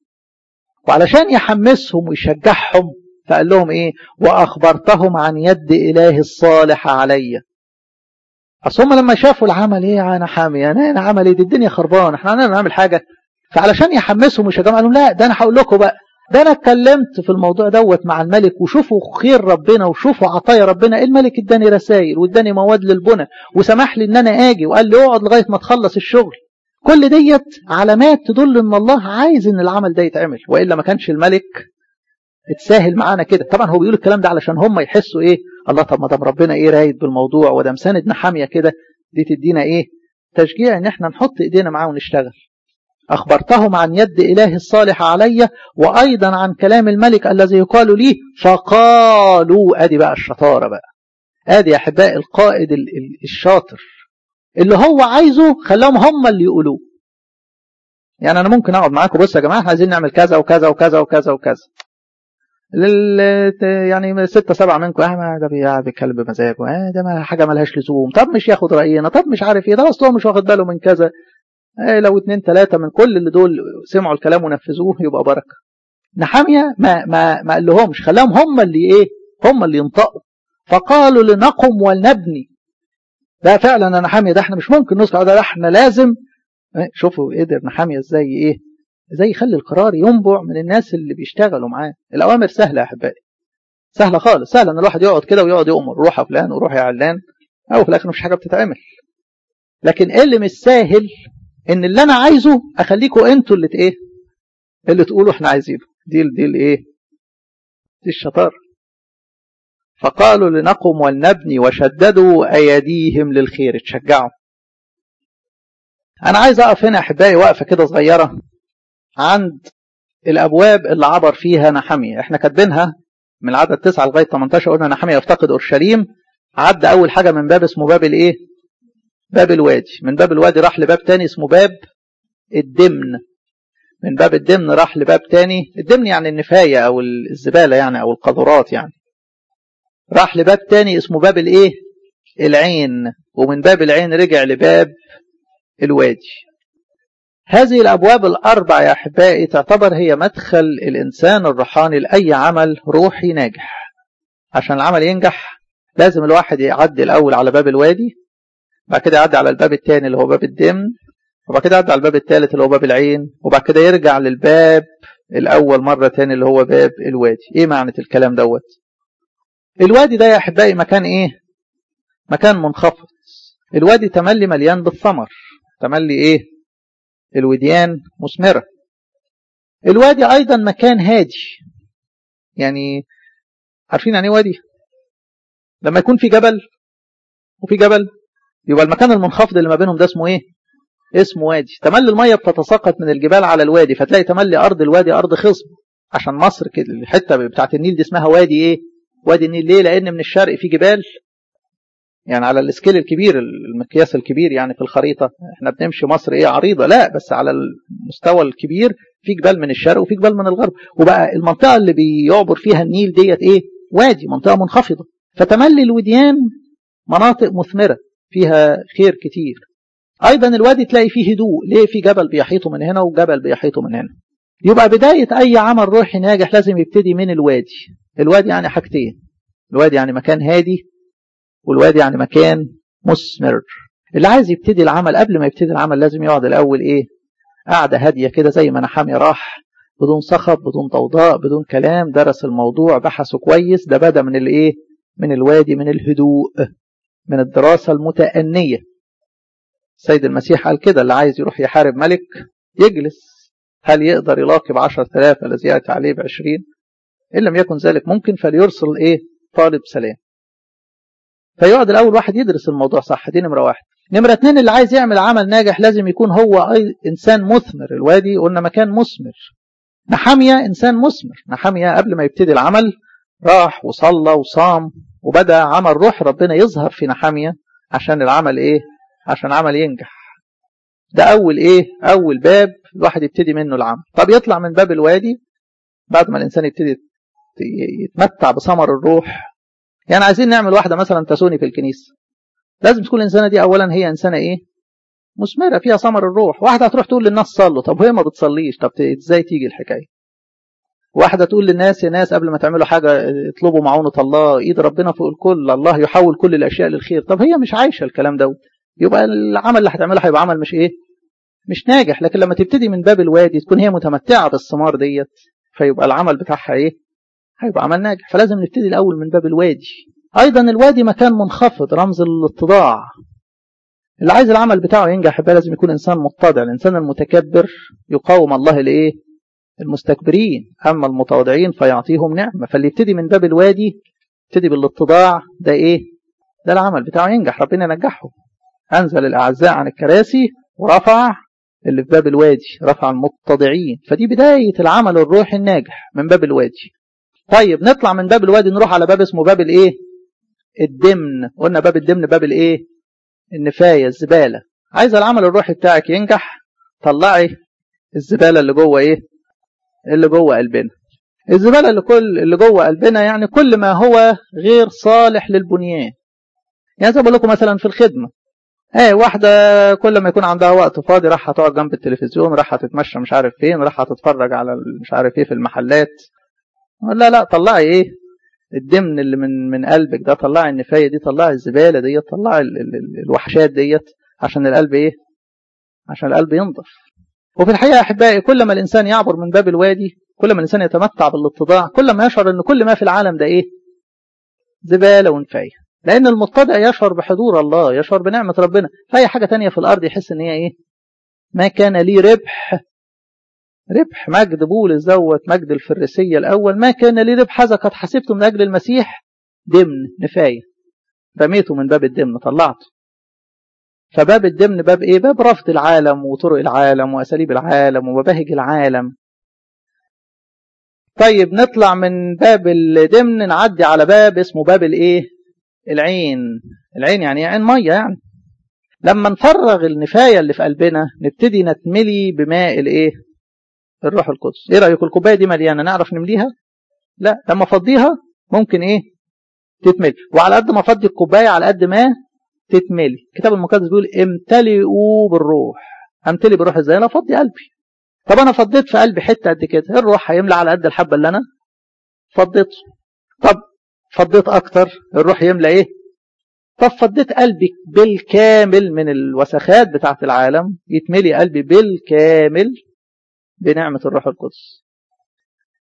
وعلشان يحمسهم ويشجعهم فقال لهم ايه؟ واخبرتهم عن يد اله الصالح عليا. اصل هم لما شافوا العمل ايه يا نحمية، انا انا عمل ايه؟ دي الدنيا خربانه، احنا عندنا نعمل حاجه. فعلشان يحمسهم ويشجعهم قال لهم لا، ده انا هقول لكم بقى، ده انا اتكلمت في الموضوع دوت مع الملك، وشوفوا خير ربنا وشوفوا عطايا ربنا. الملك اداني رسائل واداني مواد للبنى وسمح لي ان انا اجي، وقال لي اقعد لغايه ما تخلص الشغل. كل ديت علامات تدل ان الله عايز ان العمل ده يتعمل، والا ما كانش الملك اتساهل معانا كده. طبعا هو بيقول الكلام ده علشان هم يحسوا ايه؟ الله، طب ما دام ربنا ايه رايد بالموضوع ودام ساند نحمية كده، دي تدينا ايه؟ تشجيع ان احنا نحط ايدينا معاه ونشتغل. أخبرتهم عن يد إله الصالح علي، وأيضا عن كلام الملك الذي يقال لي، فقالوا. أدي بقى الشطارة بقى، أدي يا أحبائي القائد الشاطر اللي هو عايزه خلاهم هم اللي يقولوه. يعني أنا ممكن أقعد معاكم، بص يا جماعة احنا عايزين نعمل كذا وكذا وكذا وكذا وكذا، يعني ستة سبعة منكم اه ده بيتكلم بمزاجه، اه ده ما حاجة ملهاش لزوم، طب مش ياخد رأينا، طب مش عارف ايه، ده اصله مش واخد باله من كذا. اه لو اتنين تلاتة من كل اللي دول سمعوا الكلام ونفذوه يبقى بركة. نحمية ما ما ما قال لهمش، خلاهم هم اللي ايه؟ هم اللي ينطقوا. فقالوا لنقم ولنبني. ده فعلا انا نحمية، ده احنا مش ممكن نسمع، ده احنا لازم. اه شوفوا قدر نحمية ازاي ايه؟ ازاي يخلي القرار ينبع من الناس اللي بيشتغلوا معاه. الاوامر سهله يا احبائي، سهله خالص، سهله ان الواحد يقعد كده ويقعد يؤمر، روح يا فلان وروح يا علان، او في الاخر مفيش حاجه بتتعمل. لكن ايه اللي مش سهل؟ ان اللي انا عايزه اخليكم انتوا اللي ايه؟ اللي تقولوا احنا عايزينه. دي دي الايه؟ دي الشطاره. فقالوا لنقم ولنبني وشددوا ايديهم للخير، اتشجعوا. انا عايز اقف هنا يا احبائي وقفه كده صغيره عند الابواب اللي عبر فيها نحمية. احنا كاتبينها من العدد تسعة لغايه ثمانية عشر، قلنا نحمية يفتقد اورشليم. عدى اول حاجه من باب اسمه باب الايه؟ باب الوادي. من باب الوادي راح لباب تاني اسمه باب الدمن. من باب الدمن راح لباب تاني، الدمن يعني النفايه او الزباله يعني او القاذورات يعني. راح لباب تاني اسمه باب الايه؟ العين. ومن باب العين رجع لباب الوادي. هذه الأبواب الأربع يا أحبائي تعتبر هي مدخل الإنسان الروحاني لأي عمل روحي ناجح. عشان العمل ينجح لازم الواحد يعدي الأول على باب الوادي، بعد كده يعدي على الباب الثاني اللي هو باب الدمن، وبعد كده يعدي على الباب الثالث اللي هو باب العين، وبعد كده يرجع للباب الأول مرة تاني اللي هو باب الوادي. إيه معنى الكلام دوت؟ الوادي ده يا أحبائي مكان إيه؟ مكان منخفض. الوادي تملي مليان بالثمر، تملي إيه؟ الوديان مثمرة. الوادي أيضا مكان هادي. يعني عارفين يعني إيه وادي؟ لما يكون في جبل وفي جبل يبقى المكان المنخفض اللي ما بينهم ده اسمه إيه؟ اسمه وادي. تملي المية بتتساقط من الجبال على الوادي، فتلاقي تملي أرض الوادي أرض خصب. عشان مصر كده الحتة بتاعت النيل دي اسمها وادي إيه؟ وادي النيل. ليه؟ لأن من الشرق في جبال، يعني على السكيل الكبير، المقياس الكبير يعني في الخريطة احنا بنمشي مصر ايه عريضة، لا بس على المستوى الكبير في جبال من الشرق وفي جبال من الغرب، وبقى المنطقة اللي بيعبر فيها النيل ديت ايه؟ وادي، منطقة منخفضة. فتملي الوديان مناطق مثمرة فيها خير كتير. ايضا الوادي تلاقي فيه هدوء. ليه؟ في جبل بيحيطه من هنا وجبل بيحيطه من هنا. يبقى بداية اي عمل روحي ناجح لازم يبتدي من الوادي. الوادي يعني حاجتين، الوادي يعني مكان هادي، والوادي يعني مكان مثمر. اللي عايز يبتدي العمل قبل ما يبتدي العمل لازم يقعد الأول إيه؟ قاعدة هادية كده زي ما نحامي راح، بدون صخب بدون ضوضاء بدون كلام، درس الموضوع بحثه كويس. ده بدأ من الإيه؟ من الوادي، من الهدوء، من الدراسة المتأنية. السيد المسيح قال كده: اللي عايز يروح يحارب ملك يجلس، هل يقدر يلاقي بعشر تلاف الذي يأتي عليه بعشرين؟ إن لم يكن ذلك ممكن فليرسل إيه؟ طالب سلام. فيقعد الأول واحد يدرس الموضوع صح. دي نمرة واحد. نمرة اتنين، اللي عايز يعمل عمل ناجح لازم يكون هو أي إنسان مثمر. الوادي قلنا مكان مثمر. نحامية إنسان مثمر. نحامية قبل ما يبتدي العمل راح وصلى وصام وبدأ عمل روح ربنا يظهر في نحامية عشان العمل إيه؟ عشان العمل ينجح. ده أول إيه؟ أول باب الواحد يبتدي منه العمل. طب يطلع من باب الوادي بعد ما الإنسان يبتدي يتمتع بثمر الروح. يعني عايزين نعمل واحدة مثلا تسوني في الكنيسة، لازم تكون الإنسانة دي أولا هي إنسانة إيه؟ مثمرة فيها ثمر الروح. واحدة هتروح تقول للناس صلوا، طب وهي ما بتصليش، طب إزاي تيجي الحكاية؟ واحدة تقول للناس يا ناس قبل ما تعملوا حاجة اطلبوا معونة الله، إيد ربنا فوق الكل، الله يحول كل الأشياء للخير. طب هي مش عايشة الكلام ده، يبقى العمل اللي هتعمله هيبقى عمل مش إيه؟ مش ناجح. لكن لما تبتدي من باب الوادي تكون هي متمتعة بالثمار ديت، فيبقى العمل بتاعها إيه؟ هيبقى عمل ناجح. فلازم نبتدي الأول من باب الوادي. أيضا الوادي مكان منخفض، رمز الاتضاع. اللي عايز العمل بتاعه ينجح يبقى لازم يكون إنسان متضع. الإنسان المتكبر يقاوم الله الإيه؟ المستكبرين، أما المتواضعين فيعطيهم نعمة. فاللي يبتدي من باب الوادي يبتدي بالاتضاع، ده إيه؟ ده العمل بتاعه ينجح، ربنا ينجحه. أنزل الأعزاء عن الكراسي ورفع اللي في باب الوادي، رفع المتضعين. فدي بداية العمل الروحي الناجح من باب الوادي. طيب نطلع من باب الوادي نروح على باب اسمه باب الإيه؟ الدمن. قلنا باب الدمن باب الإيه؟ النفاية، الزبالة. عايز العمل الروحي بتاعك ينجح، طلعي الزبالة اللي جوه إيه؟ اللي جوه قلبنا. الزبالة اللي كل اللي جوه قلبنا يعني كل ما هو غير صالح للبنيان. يعني زي بقول لكم مثلا في الخدمة، ايه واحدة كل ما يكون عندها وقت فاضي راح هتقعد جنب التلفزيون، راح هتتمشى مش عارف فين، راح هتتفرج على مش عارف ايه في المحلات. لا لا، طلعي ايه؟ الدمن اللي من من قلبك ده، طلعي النفاية دي، طلعي الزبالة دي، طلعي ال ال الوحشات ديت عشان القلب ايه؟ عشان القلب ينضف. وفي الحقيقة يا أحبائي كل ما الإنسان يعبر من باب الوادي، كل ما الإنسان يتمتع بالاتضاع، كل ما يشعر أن كل ما في العالم ده إيه؟ زبالة ونفاية. لأن المتضع يشعر بحضور الله، يشعر بنعمة ربنا. فأي حاجة تانية في الأرض يحس أن هي إيه؟ ما كان لي ربح. ربح مجد بولس دوت، مجد الفريسية الأول، ما كان لي ربح هذا قد حسبته من أجل المسيح دمن نفاية. رميته من باب الدمن، طلعته. فباب الدمن باب إيه؟ باب رفض العالم وطرق العالم وأساليب العالم ومباهج العالم. طيب نطلع من باب الدمن نعدي على باب اسمه باب الإيه؟ العين. العين يعني عين مية. يعني لما نفرغ النفاية اللي في قلبنا نبتدي نتملي بماء الإيه؟ الروح القدس. إيه رأيكم الكوباية دي مليانة نعرف نمليها؟ لا، لما فضيها ممكن إيه؟ تتملي. وعلى قد ما فضي الكوباية على قد ما تتملي. الكتاب المقدس بيقول امتلئوا بالروح. امتلي بالروح ازاي؟ انا افضي قلبي. طب انا فضيت في قلبي حته قد كده، الروح هيملى على قد الحبه اللي انا فضيته. طب فضيت اكتر، الروح يملى ايه؟ طب فضيت قلبي بالكامل من الوسخات بتاعت العالم، يتملي قلبي بالكامل بنعمه الروح القدس.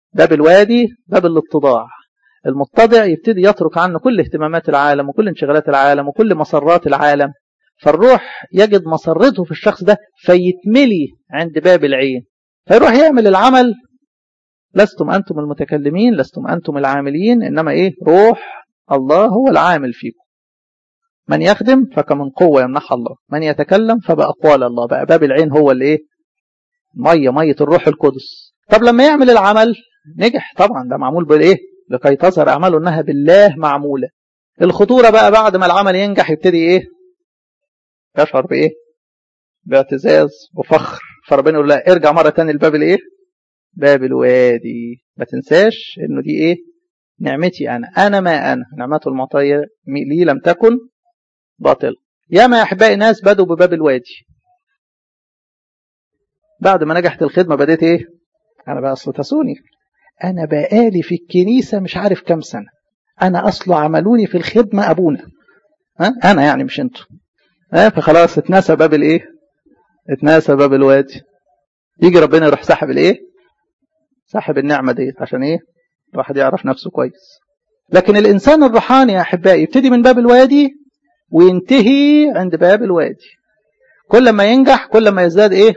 باب الوادي باب الاتضاع. المتضع يبتدي يترك عنه كل اهتمامات العالم وكل انشغالات العالم وكل مسرات العالم، فالروح يجد مسرته في الشخص ده فيتملي عند باب العين، فيروح يعمل العمل. لستم أنتم المتكلمين، لستم أنتم العاملين، إنما إيه؟ روح الله هو العامل فيكم. من يخدم فكمن قوة يمنح الله، من يتكلم فبأقوال الله. بقى باب العين هو اللي إيه؟ مية مية الروح القدس. طب لما يعمل العمل نجح طبعا، ده معمول بالإيه؟ لكي تظهر أعماله أنها بالله معمولة. الخطورة بقى بعد ما العمل ينجح يبتدي إيه؟ يشعر بإيه؟ باعتزاز وفخر. فربنا يقول لا ارجع مرة تاني لباب الإيه؟ باب الوادي. ما تنساش إنه دي إيه؟ نعمتي أنا، أنا ما أنا، نعمته المعطية لي لم تكن باطل. يا ما أحبائي ناس بدوا بباب الوادي، بعد ما نجحت الخدمة بديت إيه؟ أنا بقى أصل تسوني، أنا بقالي في الكنيسة مش عارف كم سنة، أنا أصله عملوني في الخدمة أبونا، ها؟ أنا يعني مش أنتوا، ها؟ فخلاص اتنسى باب الإيه؟ اتنسى باب الوادي. يجي ربنا يروح سحب الإيه؟ سحب النعمة دي. عشان إيه؟ الواحد يعرف نفسه كويس. لكن الإنسان الروحاني يا أحبائي يبتدي من باب الوادي وينتهي عند باب الوادي. كل ما ينجح كل ما يزداد إيه؟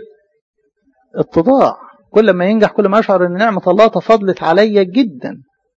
اتضاع. كل ما ينجح كل ما يشعر أن نعمة الله تفضلت علي جدا.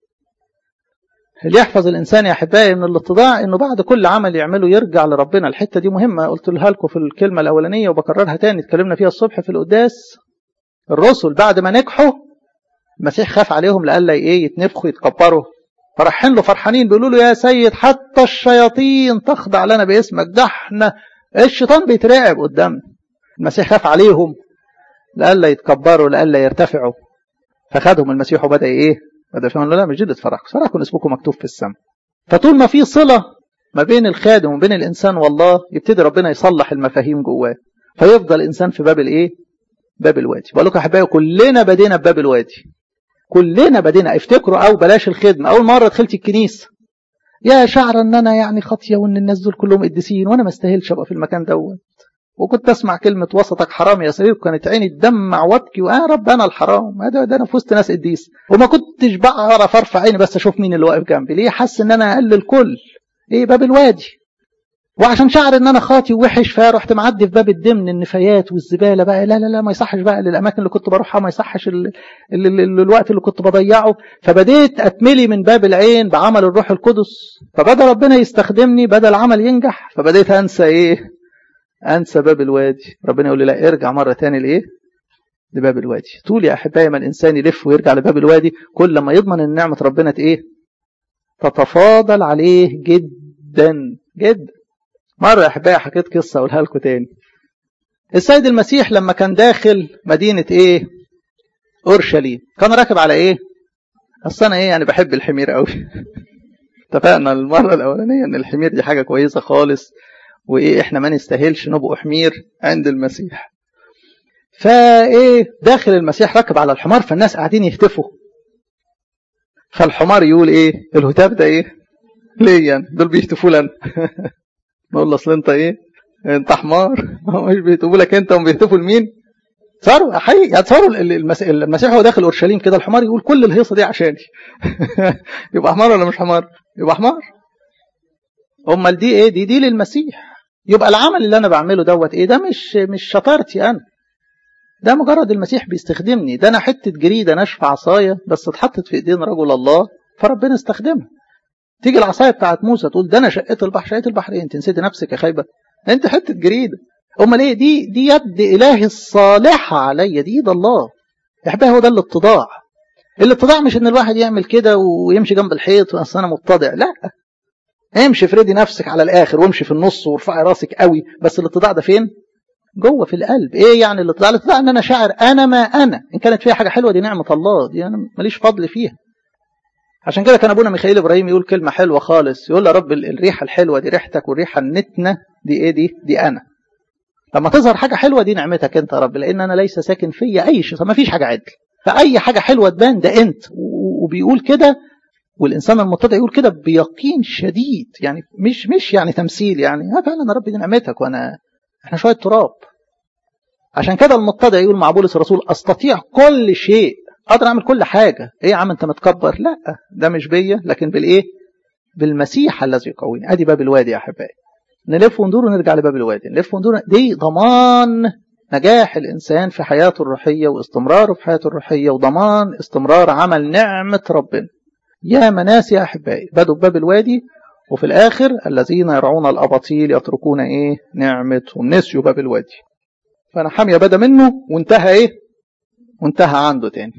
اللي يحفظ الإنسان يا أحبائي من الاتضاع إنه بعد كل عمل يعمله يرجع لربنا. الحتة دي مهمة، قلت لها لكم في الكلمة الأولانية وبكررها تاني، اتكلمنا فيها الصبح في القداس. الرسل بعد ما نجحوا المسيح خاف عليهم لألا إيه؟ يتنفخوا يتكبروا، فرحين له فرحانين بيقولوا له يا سيد حتى الشياطين تخضع لنا باسمك، ده احنا الشيطان بيترعب قدامنا. المسيح خاف عليهم لألا يتكبروا لألا يرتفعوا، فخدهم المسيح وبدأ إيه؟ بدأ يقول له لا مش جدة فرحكم، فرحكم اسمكم مكتوب في السماء. فطول ما في صلة ما بين الخادم وبين الإنسان والله يبتدي ربنا يصلح المفاهيم جواه، فيفضل الإنسان في باب الإيه؟ باب الوادي. بقول لكم يا حبايبي كلنا بدينا بباب الوادي، كلنا بدينا. افتكروا أو بلاش الخدمة، أول مرة دخلت الكنيسة يا شعر ان انا يعني خاطيه وان الناس دول كلهم قديسين وانا ما استاهلش ابقى في المكان دوت، وكنت اسمع كلمه وسطك حرام يا سرير وكانت عيني تدمع وابكي ويا رب انا الحرام، ده, ده انا في وسط ناس قديس، وما كنتش بعرف ارفع عيني بس اشوف مين اللي واقف جنبي. ليه؟ حاسس ان انا اقل الكل. ايه؟ باب الوادي. وعشان شعر ان انا خاطي ووحش فرحت معدي في باب الدمن النفايات والزباله بقى، لا لا لا ما يصحش بقى للاماكن اللي كنت بروحها، ما يصحش ال ال ال الوقت اللي كنت بضيعه. فبديت اتملي من باب العين بعمل الروح القدس، فبدا ربنا يستخدمني بدل العمل ينجح، فبديت انسى ايه؟ انسى باب الوادي. ربنا يقول لي لا ارجع مره ثانيه لايه؟ لباب الوادي. طول يا احبائي ما الانسان يلف ويرجع لباب الوادي كل ما يضمن ان نعمه ربنا ايه؟ تتفاضل عليه جدا جدا. مرة يا أحبائي حكيت قصة أقولها لكم تاني. السيد المسيح لما كان داخل مدينة إيه؟ أورشليم، كان راكب على إيه؟ أصل أنا إيه يعني بحب الحمير قوي. اتفقنا المرة الأولانية إن الحمير دي حاجة كويسة خالص، وإيه إحنا ما نستاهلش نبقى حمير عند المسيح. فإيه داخل المسيح راكب على الحمار، فالناس قاعدين يهتفوا، فالحمار يقول إيه؟ الهتاف ده إيه؟ ليه يعني؟ دول بيهتفوا لنا. نقول له اصل انت ايه؟ انت حمار، مش بيهتفوا لك انت، هم بيهتفوا لمين؟ صاروا حقيقي تصوروا المسيح هو داخل اورشليم كده الحمار يقول كل الهيصه دي عشاني. يبقى حمار ولا مش حمار؟ يبقى حمار. امال دي ايه؟ دي دي للمسيح. يبقى العمل اللي انا بعمله دوت ايه؟ ده مش مش شطارتي انا، ده مجرد المسيح بيستخدمني. ده انا حته جريده ناشفه عصايه بس اتحطت في ايدين رجل الله فربنا استخدمها. تيجي العصايه بتاعت موسى تقول ده انا شقيت البحر، شقيت البحر ايه؟ انت نسيت نفسك يا خايبه، انت حته جريده. امال ايه؟ دي دي يد الهي الصالحه عليا، دي يد الله. يا حبايبي هو ده الاتضاع. الاتضاع مش ان الواحد يعمل كده ويمشي جنب الحيط واصل انا متضع، لا، امشي افردي نفسك على الاخر وامشي في النص وارفعي راسك قوي، بس الاتضاع ده فين؟ جوه في القلب. ايه يعني الاتضاع؟ الاتضاع ان انا شاعر انا ما انا، ان كانت فيها حاجه حلوه دي نعمه الله، دي انا ماليش فضل فيها. عشان كده كان ابونا ميخائيل ابراهيم يقول كلمه حلوه خالص، يقول يا رب الريحه الحلوه دي ريحتك، والريحه النتنه دي ايه؟ دي دي انا. لما تظهر حاجه حلوه دي نعمتك انت يا رب، لان انا ليس ساكن فيا اي شيء، ما فيش حاجه عدل، فاي حاجه حلوه تبان ده انت. وبيقول كده، والانسان المتضع يقول كده بيقين شديد، يعني مش مش يعني تمثيل، يعني ها فعلا يا رب دي نعمتك وانا احنا شويه تراب. عشان كده المتضع يقول مع بولس الرسول استطيع كل شيء اقدر اعمل كل حاجه. ايه يا عم انت متكبر؟ لا، ده مش بيا لكن بالايه؟ بالمسيح الذي يقويني. ادي باب الوادي يا احبائي. نلف وندور ونرجع لباب الوادي، نلف وندور. دي ضمان نجاح الانسان في حياته الروحيه واستمراره في حياته الروحيه، وضمان استمرار عمل نعمه ربنا. يا مناس يا احبائي بدوا بباب الوادي، وفي الاخر الذين يرعون الاباطيل يتركون ايه؟ نعمتهم. نسيوا باب الوادي. فنحميا بدا منه وانتهى ايه؟ وانتهى عنده تاني.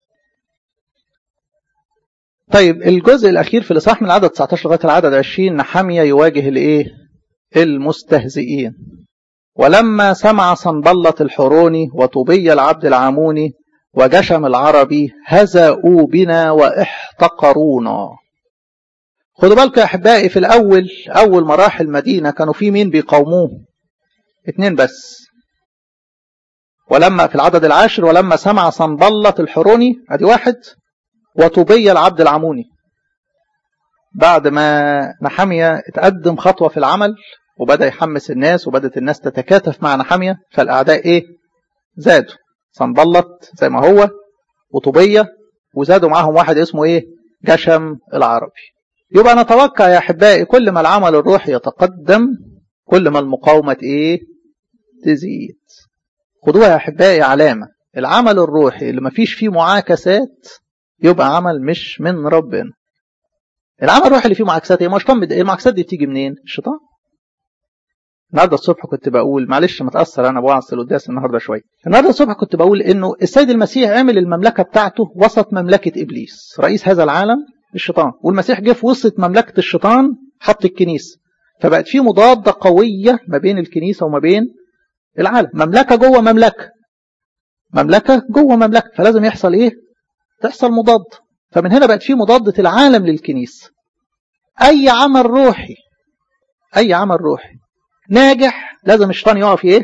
طيب الجزء الاخير في الاصحاح من العدد تسعة عشر لغايه العدد عشرين، نحميا يواجه الايه؟ المستهزئين. ولما سمع صنبلط الحروني وطوبيا العبد العاموني وجشم العربي هزأوا بنا واحتقرونا. خدوا بالكم يا احبائي، في الاول اول مراحل المدينه كانوا في مين بيقاوموه؟ اتنين بس. ولما في العدد العاشر ولما سمع صنبلط الحروني ادي واحد، وطوبيا العبد العاموني. بعد ما نحميا اتقدم خطوه في العمل وبدأ يحمس الناس وبدأت الناس تتكاتف مع نحميا، فالأعداء إيه؟ زادوا. صنبلط زي ما هو وطوبية، وزادوا معهم واحد اسمه إيه؟ جشم العربي. يبقى نتوقع يا أحبائي كل ما العمل الروحي يتقدم كل ما المقاومة إيه؟ تزيد. خدوها يا أحبائي علامة، العمل الروحي اللي ما فيش فيه معاكسات يبقى عمل مش من ربنا. العمل الروحي اللي فيه معاكسات إيه؟ المعاكسات دي بتيجي منين؟ الشيطان. النهارده الصبح كنت بقول، معلش متأثر أنا بوعظ القداس النهارده شوية. النهارده الصبح كنت بقول إنه السيد المسيح عمل المملكة بتاعته وسط مملكة إبليس، رئيس هذا العالم الشيطان، والمسيح جه في وسط مملكة الشيطان حط الكنيسة، فبقت في مضادة قوية ما بين الكنيسة وما بين العالم. مملكة جوه مملكة، مملكة جوه مملكة، فلازم يحصل إيه؟ تحصل مضاد. فمن هنا بقت في مضادة العالم للكنيسة. أي عمل روحي أي عمل روحي ناجح لازم الشيطان يقف ايه؟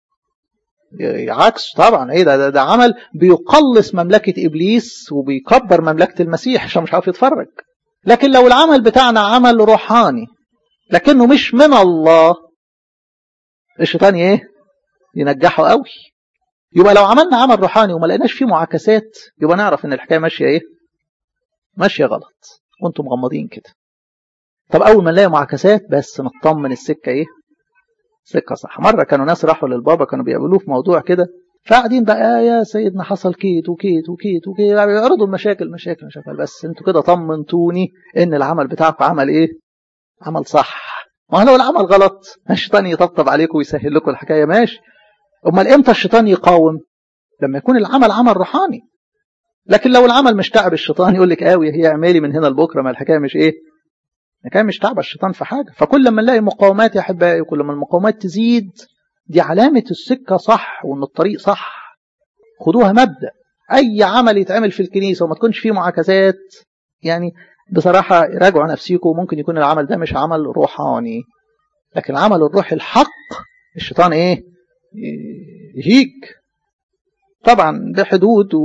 عكس طبعا. ايه ده, ده ده عمل بيقلص مملكة ابليس وبيكبر مملكة المسيح عشان مش عارف يتفرج. لكن لو العمل بتاعنا عمل روحاني لكنه مش من الله، الشيطان ايه؟ ينجحه قوي. يبقى لو عملنا عمل روحاني وما لقيناش فيه معاكسات يبقى نعرف ان الحكايه ماشيه ايه؟ ماشيه غلط وانتم مغمضين كده. طب اول ما نلاقي معاكسات بس نطمن السكه ايه؟ سكة صح. مرة كانوا ناس راحوا للبابا كانوا بيقابلوه في موضوع كده، فقاعدين بقى يا سيدنا حصل كيت وكيت وكيت وكيت، بيعرضوا المشاكل مشاكل مشاكل، بس انتوا كده طمنتوني ان العمل بتاعكم عمل ايه؟ عمل صح. ما لو العمل غلط الشيطان يطبطب عليكم ويسهل لكم الحكاية ماشي. امال امتى الشيطان يقاوم؟ لما يكون العمل عمل روحاني. لكن لو العمل مش تعب الشيطان يقول لك قوي هي اعملي من هنا لبكره، ما الحكايه مش ايه؟ كان مش تعب الشيطان في حاجة. فكل ما نلاقي مقاومات يا أحبائي وكل ما المقاومات تزيد دي علامة السكة صح وأن الطريق صح. خدوها مبدأ. أي عمل يتعمل في الكنيسة وما تكونش فيه معاكسات يعني بصراحة راجعوا نفسيكم، ممكن يكون العمل ده مش عمل روحاني. لكن العمل الروحي الحق الشيطان إيه؟ يهيج طبعا بحدود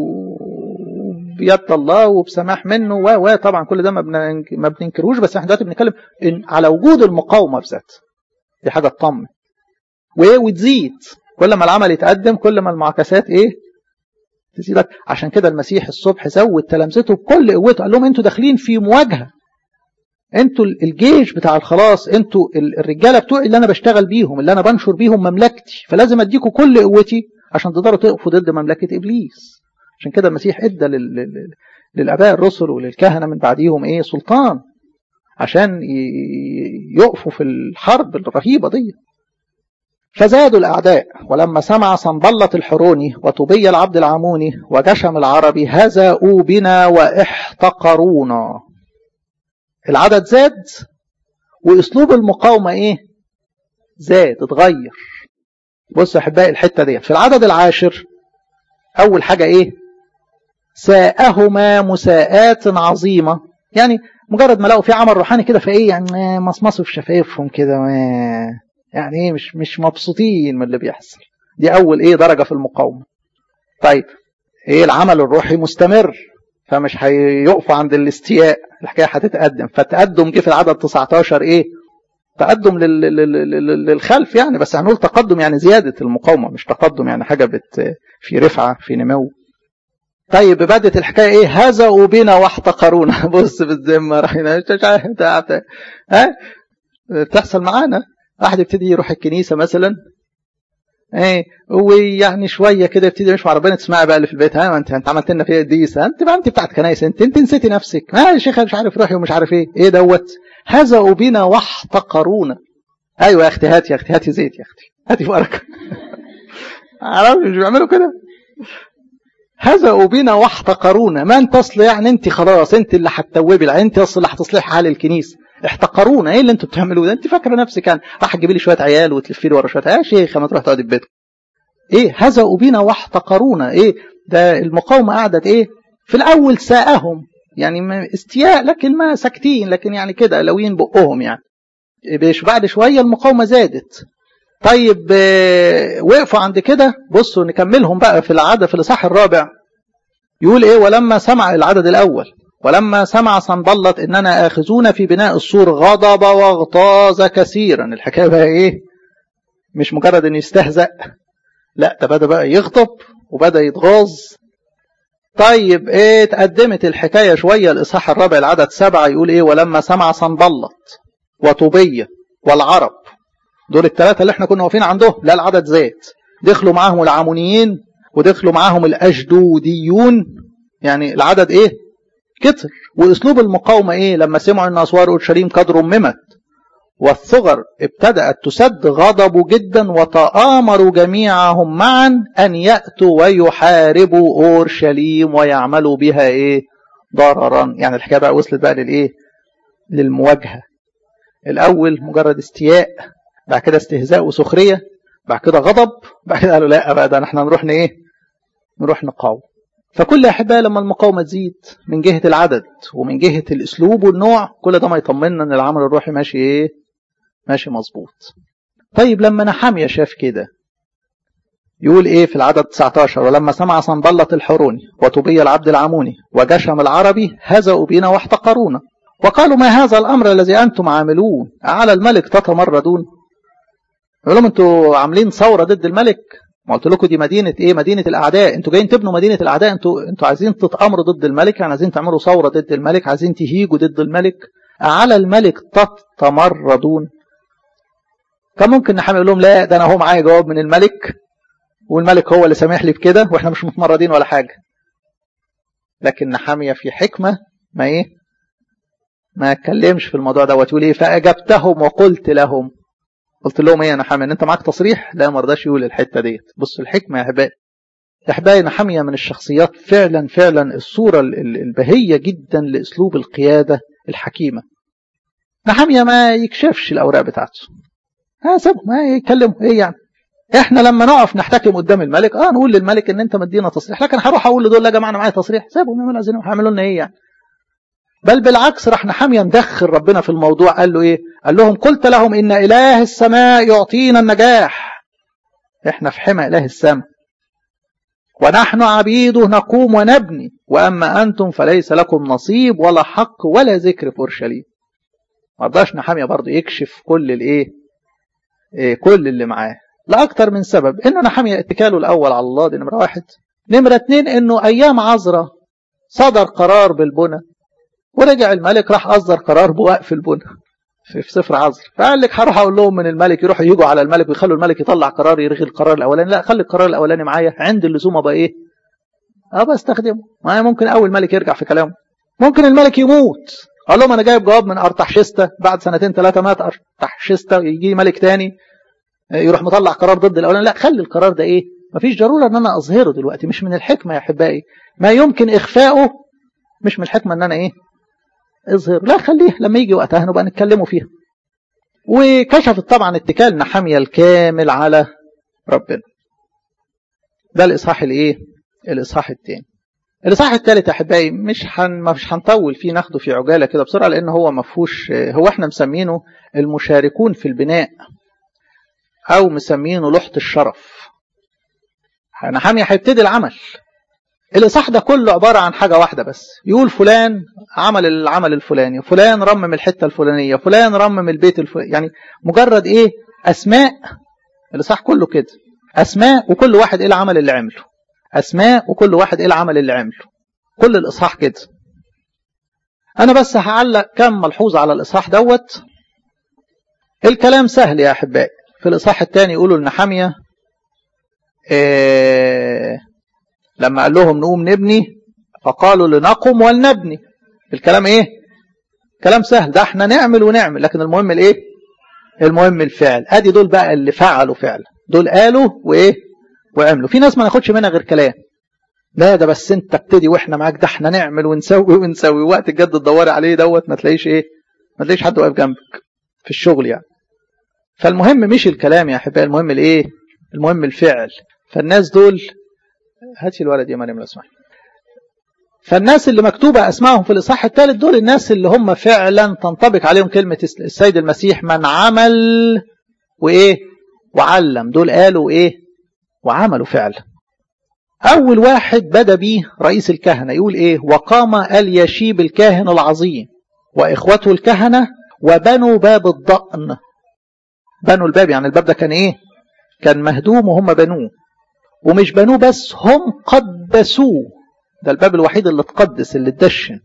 وبيد الله وبسماح منه و طبعا كل ده ما بننكروش، بس احنا دلوقتي بنتكلم على وجود المقاومه بذات. دي حاجه تطمن وتزيد. كل ما العمل يتقدم كل ما المعاكسات ايه؟ تزيد. عشان كده المسيح الصبح زود تلامذته بكل قوته، قال لهم انتوا داخلين في مواجهه، انتوا الجيش بتاع الخلاص، انتوا الرجاله بتوعي اللي انا بشتغل بيهم اللي انا بنشر بيهم مملكتي، فلازم اديكم كل قوتي عشان تقدروا تقفوا ضد مملكه ابليس. عشان كده المسيح ادى للاباء الرسل وللكهنه من بعديهم ايه؟ سلطان عشان يقفوا في الحرب الرهيبه دي. فزادوا الاعداء. ولما سمع صنبلط الحروني وطوبيا العبد العاموني وجشم العربي هزأوا بنا واحتقرونا. العدد زاد واسلوب المقاومه ايه؟ زاد، اتغير. بص يا احبائي الحته دي في العدد العاشر اول حاجه ايه؟ ساءهما مساءات عظيمه. يعني مجرد ما لقوا في عمل روحاني كده فايه يعني مصمصوا في شفايفهم كده، يعني ايه مش مش مبسوطين من اللي بيحصل. دي اول ايه؟ درجه في المقاومه. طيب ايه؟ العمل الروحي مستمر فمش هيقفوا عند الاستياء، الحكايه هتتقدم. فالتقدم جه في العدد تسعة عشر ايه؟ تقدم للخلف يعني، بس هنقول تقدم يعني زياده المقاومه، مش تقدم يعني حاجه بت في رفعه في نمو. طيب بدت الحكايه ايه؟ هزأوا بنا واحتقرونا. بص بالذمه راينا ها بتحصل معانا. واحد يبتدي يروح الكنيسه مثلا ايه ويعني شويه كده يبتدي يمشي مع ربنا، تسمعي بقى اللي في البيت، ها انت انت عملت لنا فيها قديس، انت بقى انت بتاعت كنايس، انت انت نسيتي نفسك، ها يا شيخ مش عارف روحي ومش عارف ايه ايه دوت. هزأوا بنا واحتقرونا. ايوه يا اختي هاتي يا اختي هاتي زيت يا اختي هاتي بركه. عرفت مش بيعملوا كده؟ هزأوا بنا واحتقرونا. ما انت اصل يعني انت خلاص انت اللي هتتوبي، انت اصل اللي هتصلحي حال الكنيسه. احتقرونا. ايه اللي انتوا بتعملوه ده؟ انت فاكره نفسك يعني راح تجيبي لي شويه عيال وتلفي لي ورا شويه يا شيخ ما تروح تقعدي في بيتك. ايه هزأوا بنا واحتقرونا؟ ايه ده؟ المقاومه قعدت ايه في الاول ساءهم يعني استياء، لكن ما ساكتين، لكن يعني كده لوين بقهم يعني. بعد شويه المقاومه زادت. طيب اه وقفوا عند كده. بصوا نكملهم بقى في العدد في الاصحاح الرابع. يقول ايه؟ ولما سمع العدد الاول ولما سمع صنبلط اننا اخذون في بناء السور غضب واغتاظ كثيرا. الحكايه بقى ايه؟ مش مجرد ان يستهزأ، لا ده بدا بقى يغضب وبدا يتغاظ. طيب ايه تقدمت الحكايه شويه. الاصحاح الرابع العدد سبعة يقول ايه؟ ولما سمع صنبلط وطوبيه والعرب، دول الثلاثه اللي احنا كنا واقفين عندهم، لا العدد زاد، دخلوا معاهم العمونيين ودخلوا معاهم الاشدوديون، يعني العدد ايه؟ كتر. واسلوب المقاومه ايه؟ لما سمعوا ان اسوار اورشليم قد رممت والثغر ابتدأت تسد، غضبوا جدا وتآمروا جميعهم معا أن يأتوا ويحاربوا أورشليم ويعملوا بها إيه؟ ضررا. يعني الحكاية بقى وصلت بقى للإيه؟ للمواجهة. الأول مجرد استياء، بعد كده استهزاء وسخرية، بعد كده غضب، بعد كده قالوا لا بقى ده احنا نروح ايه؟ نروح نقاوم. فكل أحباء لما المقاومة تزيد من جهة العدد ومن جهة الأسلوب والنوع، كل ده ما يطمنا أن العمل الروحي ماشي إيه؟ ماشي مظبوط. طيب لما نحمية شاف كده يقول ايه في العدد تسعة عشر؟ ولما سمع صنبلط الحروني وطوبية العبد العموني وجشم العربي هزأوا بنا واحتقرونا وقالوا ما هذا الامر الذي انتم عاملون؟ على الملك تتمردون؟ يقول لهم انتوا عاملين ثوره ضد الملك؟ ما قلت لكم دي مدينه ايه؟ مدينه الاعداء. انتوا جايين تبنوا مدينه الاعداء، انتوا انتوا عايزين تتامروا ضد الملك، يعني عايزين تعملوا ثوره ضد الملك، عايزين تهيجوا ضد الملك. على الملك تتمردون؟ كان ممكن نحمي يقول لهم لا ده انا هو معايا جواب من الملك والملك هو اللي سامح لي بكده واحنا مش متمردين ولا حاجه. لكن نحمية في حكمه ما ايه؟ ما اتكلمش في الموضوع ده. وتقول ايه؟ فاجبتهم وقلت لهم. قلت لهم ايه يا نحمية؟ ان انت معاك تصريح؟ لا ما رضاش يقول الحته ديت. بصوا الحكمه يا احبائي. احبائي نحمية من الشخصيات فعلا فعلا الصوره البهيه جدا لاسلوب القياده الحكيمه. نحمية ما يكشفش الاوراق بتاعته، ها سيبهم ما يتكلموا ايه يعني. احنا لما نقف نحتكم قدام الملك اه نقول للملك ان انت مدينا تصريح، لكن هروح اقول لدول يا جماعه انا معايا تصريح؟ سيبهم يعملوا عايزين هيعملوا لنا ايه يعني. بل بالعكس راح نحمية ندخل ربنا في الموضوع. قال له ايه؟ قال لهم قلت لهم ان اله السماء يعطينا النجاح. احنا في حمى اله السماء ونحن عبيده نقوم ونبني، واما انتم فليس لكم نصيب ولا حق ولا ذكر في اورشليم. ما رضاش نحمية برضه يكشف كل الايه؟ إيه كل اللي معاه لأكتر من سبب. إنه نحمية اتكاله الأول على الله، دي نمرة واحد. نمرة اتنين إنه أيام عزرة صدر قرار بالبنى ورجع الملك راح أصدر قرار بوقف البنى في سفر عزرة. فقال لك هروح أقول لهم من الملك يروحوا يجوا على الملك ويخلوا الملك يطلع قرار يرغي القرار الأولاني. لا خلي القرار الأولاني معايا عند اللزوم أبقى إيه؟ أبقى استخدمه. ما ممكن أول ملك يرجع في كلامه، ممكن الملك يموت. قال لهم أنا جايب جواب من أرتحشستا، بعد سنتين ثلاثة مات أرتحشستا، يجي ملك تاني يروح مطلع قرار ضد الاولاني. لا خلي القرار ده ايه؟ مفيش ضروره ان انا اظهره دلوقتي، مش من الحكمه يا احبائي. ما يمكن اخفاؤه مش من الحكمه ان انا ايه؟ اظهره. لا خليه لما يجي وقتها نبقى نتكلموا فيها. وكشفت طبعا اتكال نحمية الكامل على ربنا. ده الاصحاح الايه؟ الاصحاح الثاني. الاصحاح الثالث يا احبائي مش حن مش هنطول فيه، ناخده في عجاله كده بسرعه لان هو ما فيهوش، هو احنا مسمينه المشاركون في البناء او مسمينه لوحة الشرف. نحمية هيبتدي العمل. الاصحاح ده كله عبارة عن حاجة واحدة بس، يقول فلان عمل العمل الفلاني، فلان رمم الحتة الفلانية، فلان رمم البيت الفلاني، يعني مجرد ايه؟ اسماء. الاصحاح كله كده اسماء، وكل واحد ايه العمل اللي عمله. أسماء وكل واحد إيه العمل اللي عمله، كل الإصحاح كده. أنا بس هعلق كم ملحوظة على الإصحاح دوت. الكلام سهل يا أحبائي. في الإصحاح الثاني يقولوا لنحمية إيه لما قال لهم نقوم نبني فقالوا لنقم ولنبني. الكلام إيه؟ كلام سهل، ده احنا نعمل ونعمل، لكن المهم الإيه؟ المهم الفعل. أدي دول بقى اللي فعلوا فعلا، دول قالوا وإيه؟ وعملوا. في ناس ما ناخدش منها غير كلام، لا ده بس انت ابتدي واحنا معاك، ده احنا نعمل ونسوي ونسوي، وقت الجد تدوري عليه دوت ما تلاقيش ايه، ما تلاقيش حد واقف جنبك في الشغل يعني. فالمهم مش الكلام يا احبائي، المهم الايه؟ المهم الفعل. فالناس دول، هاتي الولد يا مريم لو سمحت. فالناس اللي مكتوبه اسمائهم في الاصحاح الثالث دول الناس اللي هم فعلا تنطبق عليهم كلمه السيد المسيح من عمل وايه؟ وعلم. دول قالوا ايه؟ وعملوا فعلا. أول واحد بدأ بيه رئيس الكهنة، يقول إيه؟ وقام اليشيب الكاهن العظيم وإخوته الكهنة وبنوا باب الضأن. بنوا الباب، يعني الباب ده كان إيه؟ كان مهدوم وهم بنوه، ومش بنوه بس، هم قدسوه. ده الباب الوحيد اللي تقدس، اللي تدشن.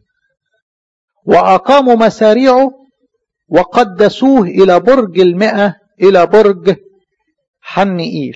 وأقاموا مساريعه وقدسوه إلى برج المئة، إلى برج حنئيل.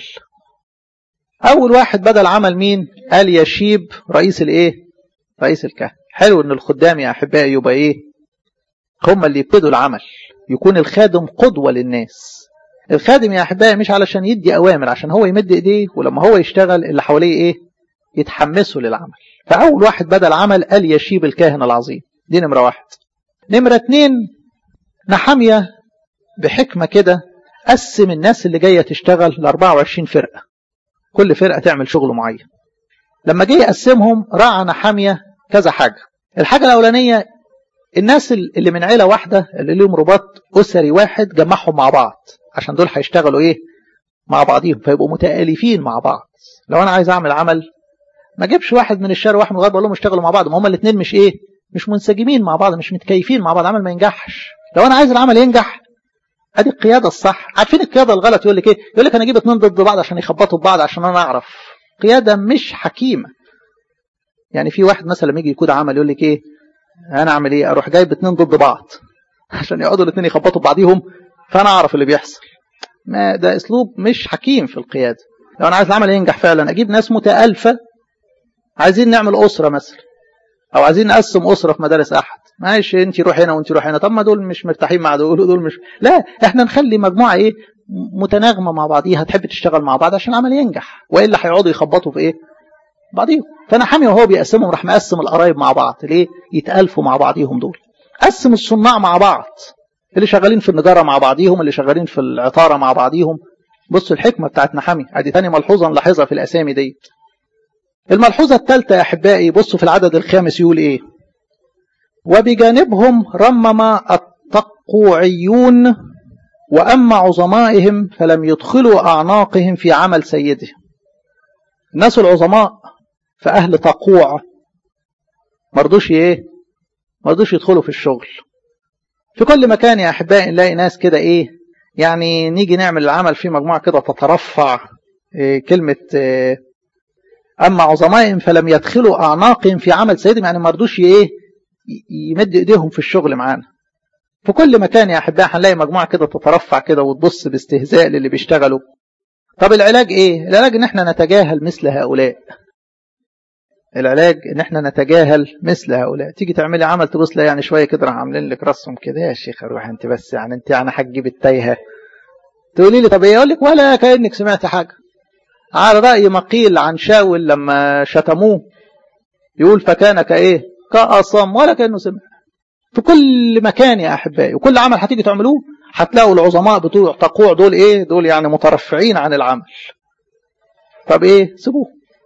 أول واحد بدأ العمل مين؟ اليشيب رئيس الإيه؟ رئيس الكهنة. حلو إن الخدام يا أحبائي يبقى إيه؟ هم اللي يبتدوا العمل، يكون الخادم قدوة للناس. الخادم يا أحبائي مش علشان يدي أوامر، عشان هو يمد إيديه ولما هو يشتغل اللي حواليه إيه؟ يتحمسوا للعمل. فأول واحد بدأ العمل اليشيب الكاهن العظيم. دي نمرة واحد. نمرة اتنين، نحمية بحكمة كده قسم الناس اللي جاية تشتغل ل أربعة وعشرين فرقة، كل فرقة تعمل شغل معين. لما جه يقسمهم راعى نحمية كذا حاجة. الحاجة الأولانية، الناس اللي من عيلة واحدة اللي لهم رباط أسري واحد جمعهم مع بعض، عشان دول هيشتغلوا إيه؟ مع بعضيهم، فيبقوا متآلفين مع بعض. لو أنا عايز أعمل عمل ما جيبش واحد من الشارع واحد من الغرب أقول لهم اشتغلوا مع بعض، ما هما الاثنين مش إيه؟ مش منسجمين مع بعض، مش متكيفين مع بعض، عمل ما ينجحش. لو أنا عايز العمل ينجح، ادي القياده الصح. عارفين القياده الغلط يقول لك ايه؟ يقول لك انا اجيب اتنين ضد بعض عشان يخبطوا ببعض عشان انا اعرف. قياده مش حكيمه. يعني في واحد مثلا لما يجي يقود عمل يقول لك ايه؟ انا اعمل ايه؟ اروح جايب اتنين ضد بعض عشان يقعدوا الاثنين يخبطوا ببعضيهم فانا اعرف اللي بيحصل. ما ده اسلوب مش حكيم في القياده. لو انا عايز العمل ينجح فعلا اجيب ناس متالفه، عايزين نعمل اسره مثلا، او عايزين نقسم اسره في مدارس احد، ماشي انت روح هنا وانت روح هنا، طب ما دول مش مرتاحين مع دول ودول مش، لا احنا نخلي مجموعه ايه؟ متناغمه مع بعضيها، تحب تشتغل مع بعض عشان العمل ينجح، والا هيقعدوا يخبطوا في ايه؟ بعضيهم. فانا حامي وهو بيقسمهم راح مقسم القرايب مع بعض، ليه؟ يتالفوا مع بعضيهم دول. قسم الصناع مع بعض، اللي شغالين في النجاره مع بعضيهم، اللي شغالين في العطاره مع بعضيهم. بصوا الحكمه بتاعت نحمي، ادي تاني ملحوظه نلاحظها في الاسامي دي. الملحوظه الثالثه يا احبائي، بصوا في العدد الخامس يقول ايه؟ وبجانبهم رمم التقوعيون وأما عظمائهم فلم يدخلوا أعناقهم في عمل سيدهم. الناس العظماء فأهل تقوع مرضوش ايه؟ مرضوش يدخلوا في الشغل. في كل مكان يا أحبائي نلاقي ناس كده ايه؟ يعني نيجي نعمل العمل في مجموعة كده تترفع إيه كلمة إيه؟ أما عظمائهم فلم يدخلوا أعناقهم في عمل سيدهم، يعني مرضوش ايه؟ يمد ايديهم في الشغل معانا. في كل مكان يا احبائي هنلاقي مجموعه كده تترفع كده وتبص باستهزاء للي بيشتغلوا. طب العلاج ايه؟ العلاج ان احنا نتجاهل مثل هؤلاء. العلاج ان احنا نتجاهل مثل هؤلاء. تيجي تعملي عمل تبص لا يعني شويه كده راح عاملين لك رسم كده، يا شيخ روح انت بس، يعني انت يعني هتجيب التايهه. تقولي لي طب ايه؟ اقول لك ولا كانك سمعت حاجه. على راي مقيل عن شاول لما شتموه يقول فكان كايه؟ كأصم، ولا كأنه سمع. في كل مكان يا أحبائي وكل عمل هتيجي تعملوه هتلاقوا العظماء بتوع تقوع دول إيه؟ دول يعني مترفعين عن العمل. طب إيه؟ سيبوه.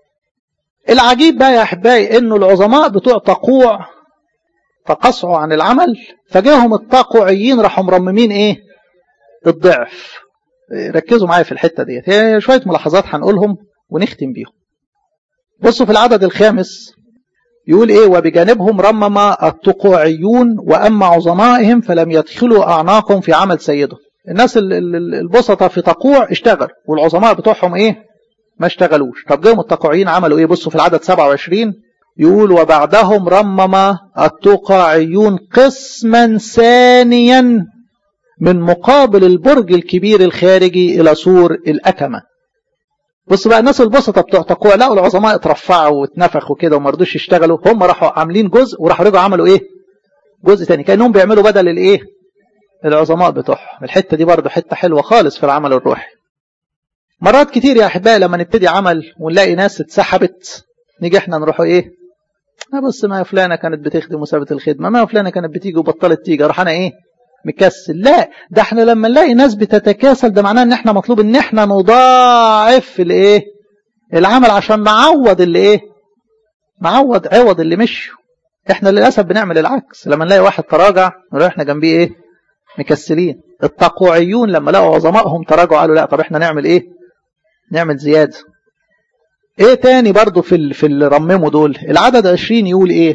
العجيب بقى يا أحبائي إنه العظماء بتوع تقوع تقصعوا عن العمل، فجاهم التقوعيين راحوا مرممين إيه؟ الضعف. ركزوا معايا في الحتة ديت، هي شوية ملاحظات هنقولهم ونختم بيهم. بصوا في العدد الخامس يقول ايه؟ وبجانبهم رمم التقوعيون واما عظمائهم فلم يدخلوا اعناقهم في عمل سيدهم. الناس البسطة في تقوع اشتغل والعظماء بتوعهم ايه؟ ما اشتغلوش. طب جاهم التقوعيين عملوا ايه؟ بصوا في العدد سبعة وعشرين يقول وبعدهم رمم التقاعيون قسما ثانيا من مقابل البرج الكبير الخارجي الى سور الأكمة. بص بقى الناس البسطة بتوع تقوع لقوا العظماء اترفعوا واتنفخوا كده وما رضوش يشتغلوا، هم راحوا عاملين جزء وراحوا رجعوا عملوا ايه؟ جزء تاني، كانهم بيعملوا بدل الايه؟ العظماء بتوعهم. الحته دي برضه حته حلوه خالص في العمل الروحي. مرات كتير يا احبائي لما نبتدي عمل ونلاقي ناس اتسحبت نيجي احنا نروحوا ايه؟ بص ما فلانه كانت بتخدم وسابت الخدمه، ما فلانه كانت بتيجي وبطلت تيجي، اروح انا ايه؟ مكسل. لا، ده احنا لما نلاقي ناس بتتكاسل ده معناه ان احنا مطلوب ان احنا نضاعف الايه؟ العمل عشان نعوض اللي ايه؟ نعوض عوض اللي مشوا. احنا للاسف بنعمل العكس، لما نلاقي واحد تراجع نروح احنا جنبيه ايه؟ مكسلين. التقوعيون لما لقوا عظمائهم تراجعوا قالوا لا طب احنا نعمل ايه؟ نعمل زياده. ايه تاني برضو في ال... في اللي رمموا دول؟ العدد عشرين يقول ايه؟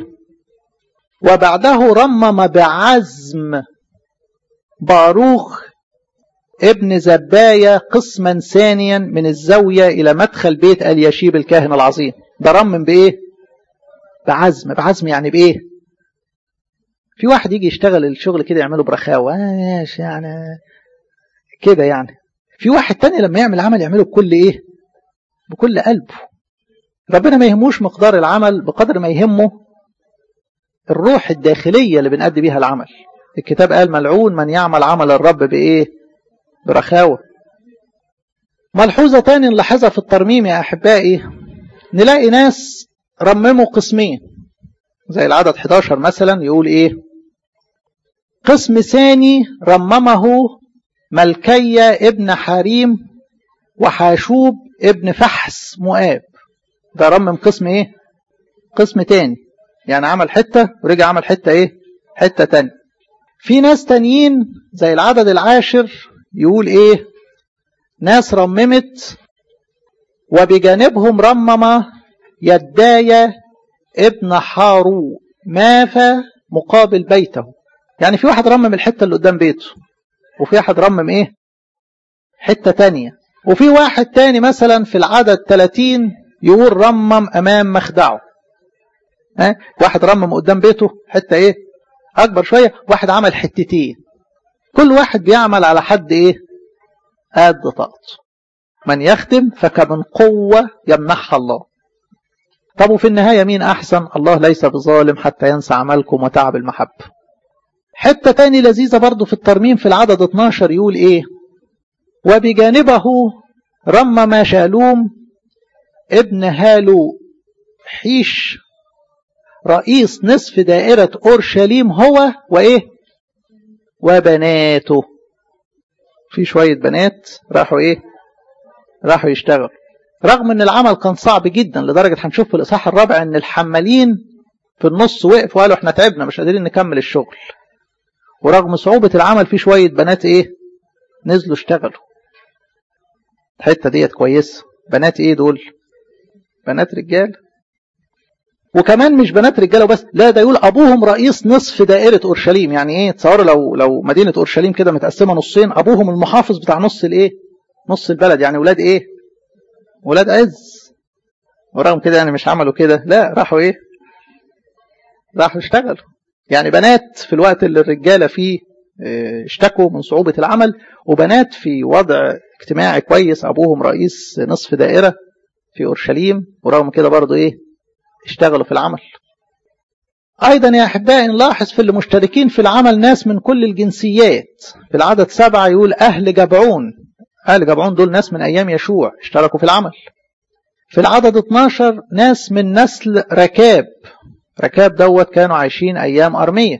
وبعده رمم بعزم باروخ ابن زباية قسما ثانيا من الزاوية الى مدخل بيت اليشيب الكاهن العظيم. ده رمم بايه؟ بعزم. بعزم يعني بايه؟ في واحد يجي يشتغل الشغل كده يعمله برخاوة آه يعني كده يعني. في واحد تاني لما يعمل عمل يعمله بكل ايه؟ بكل قلبه. ربنا ما يهموش مقدار العمل بقدر ما يهمه الروح الداخلية اللي بنأدي بيها العمل. الكتاب قال ملعون من يعمل عمل الرب بايه؟ برخاوة. ملحوظة تاني نلاحظها في الترميم يا أحبائي، نلاقي ناس رمموا قسمين زي العدد حداشر مثلا يقول ايه؟ قسم ثاني رممه ملكية ابن حريم وحاشوب ابن فحس مؤاب. ده رمم قسم ايه؟ قسم تاني، يعني عمل حتة ورجع عمل حتة ايه؟ حتة تاني. في ناس تانيين زي العدد العاشر يقول ايه؟ ناس رممت وبجانبهم رمم يدايا ابن حارو مافا مقابل بيته. يعني في واحد رمم الحتة اللي قدام بيته، وفي واحد رمم ايه؟ حتة تانية. وفي واحد تاني مثلا في العدد ثلاثين يقول رمم امام مخدعه. ها؟ واحد رمم قدام بيته حتة ايه؟ اكبر شوية، واحد عمل حتتين. كل واحد بيعمل على حد ايه؟ قد طاقته. من يخدم فكمن قوة يمنحها الله. طب وفي النهاية مين أحسن؟ الله ليس بظالم حتى ينسى عملكم وتعب المحبة. حتة تاني لذيذة برضو في الترميم في العدد اتناشر يقول إيه؟ وبجانبه رمم شالوم ابن هالو حيش رئيس نصف دائرة أورشليم هو وإيه؟ وبناته. في شوية بنات راحوا إيه؟ راحوا يشتغلوا. رغم ان العمل كان صعب جدا لدرجة هنشوف في الإصحاح الرابع ان الحمالين في النص وقفوا وقالوا احنا تعبنا مش قادرين نكمل الشغل. ورغم صعوبة العمل في شوية بنات ايه؟ نزلوا اشتغلوا. الحتة ديت كويسة. بنات ايه دول؟ بنات رجال. وكمان مش بنات رجاله وبس، لا ده يقول ابوهم رئيس نصف دائرة اورشليم. يعني ايه؟ تصوروا لو لو مدينة اورشليم كده متقسمة نصين، ابوهم المحافظ بتاع نص الايه؟ نص البلد. يعني ولاد ايه؟ ولاد عز. ورغم كده يعني مش عملوا كده، لا راحوا ايه؟ راحوا اشتغلوا. يعني بنات في الوقت اللي الرجالة فيه اشتكوا من صعوبة العمل، وبنات في وضع اجتماعي كويس ابوهم رئيس نصف دائرة في اورشليم، ورغم كده برضو ايه؟ اشتغلوا في العمل. ايضا يا احبائي نلاحظ في اللي مشتركين في العمل ناس من كل الجنسيات. في العدد سبعة يقول اهل جبعون. اهل جبعون دول ناس من ايام يشوع اشتركوا في العمل. في العدد اتناشر ناس من نسل ركاب. ركاب دوت كانوا عايشين ايام ارمية.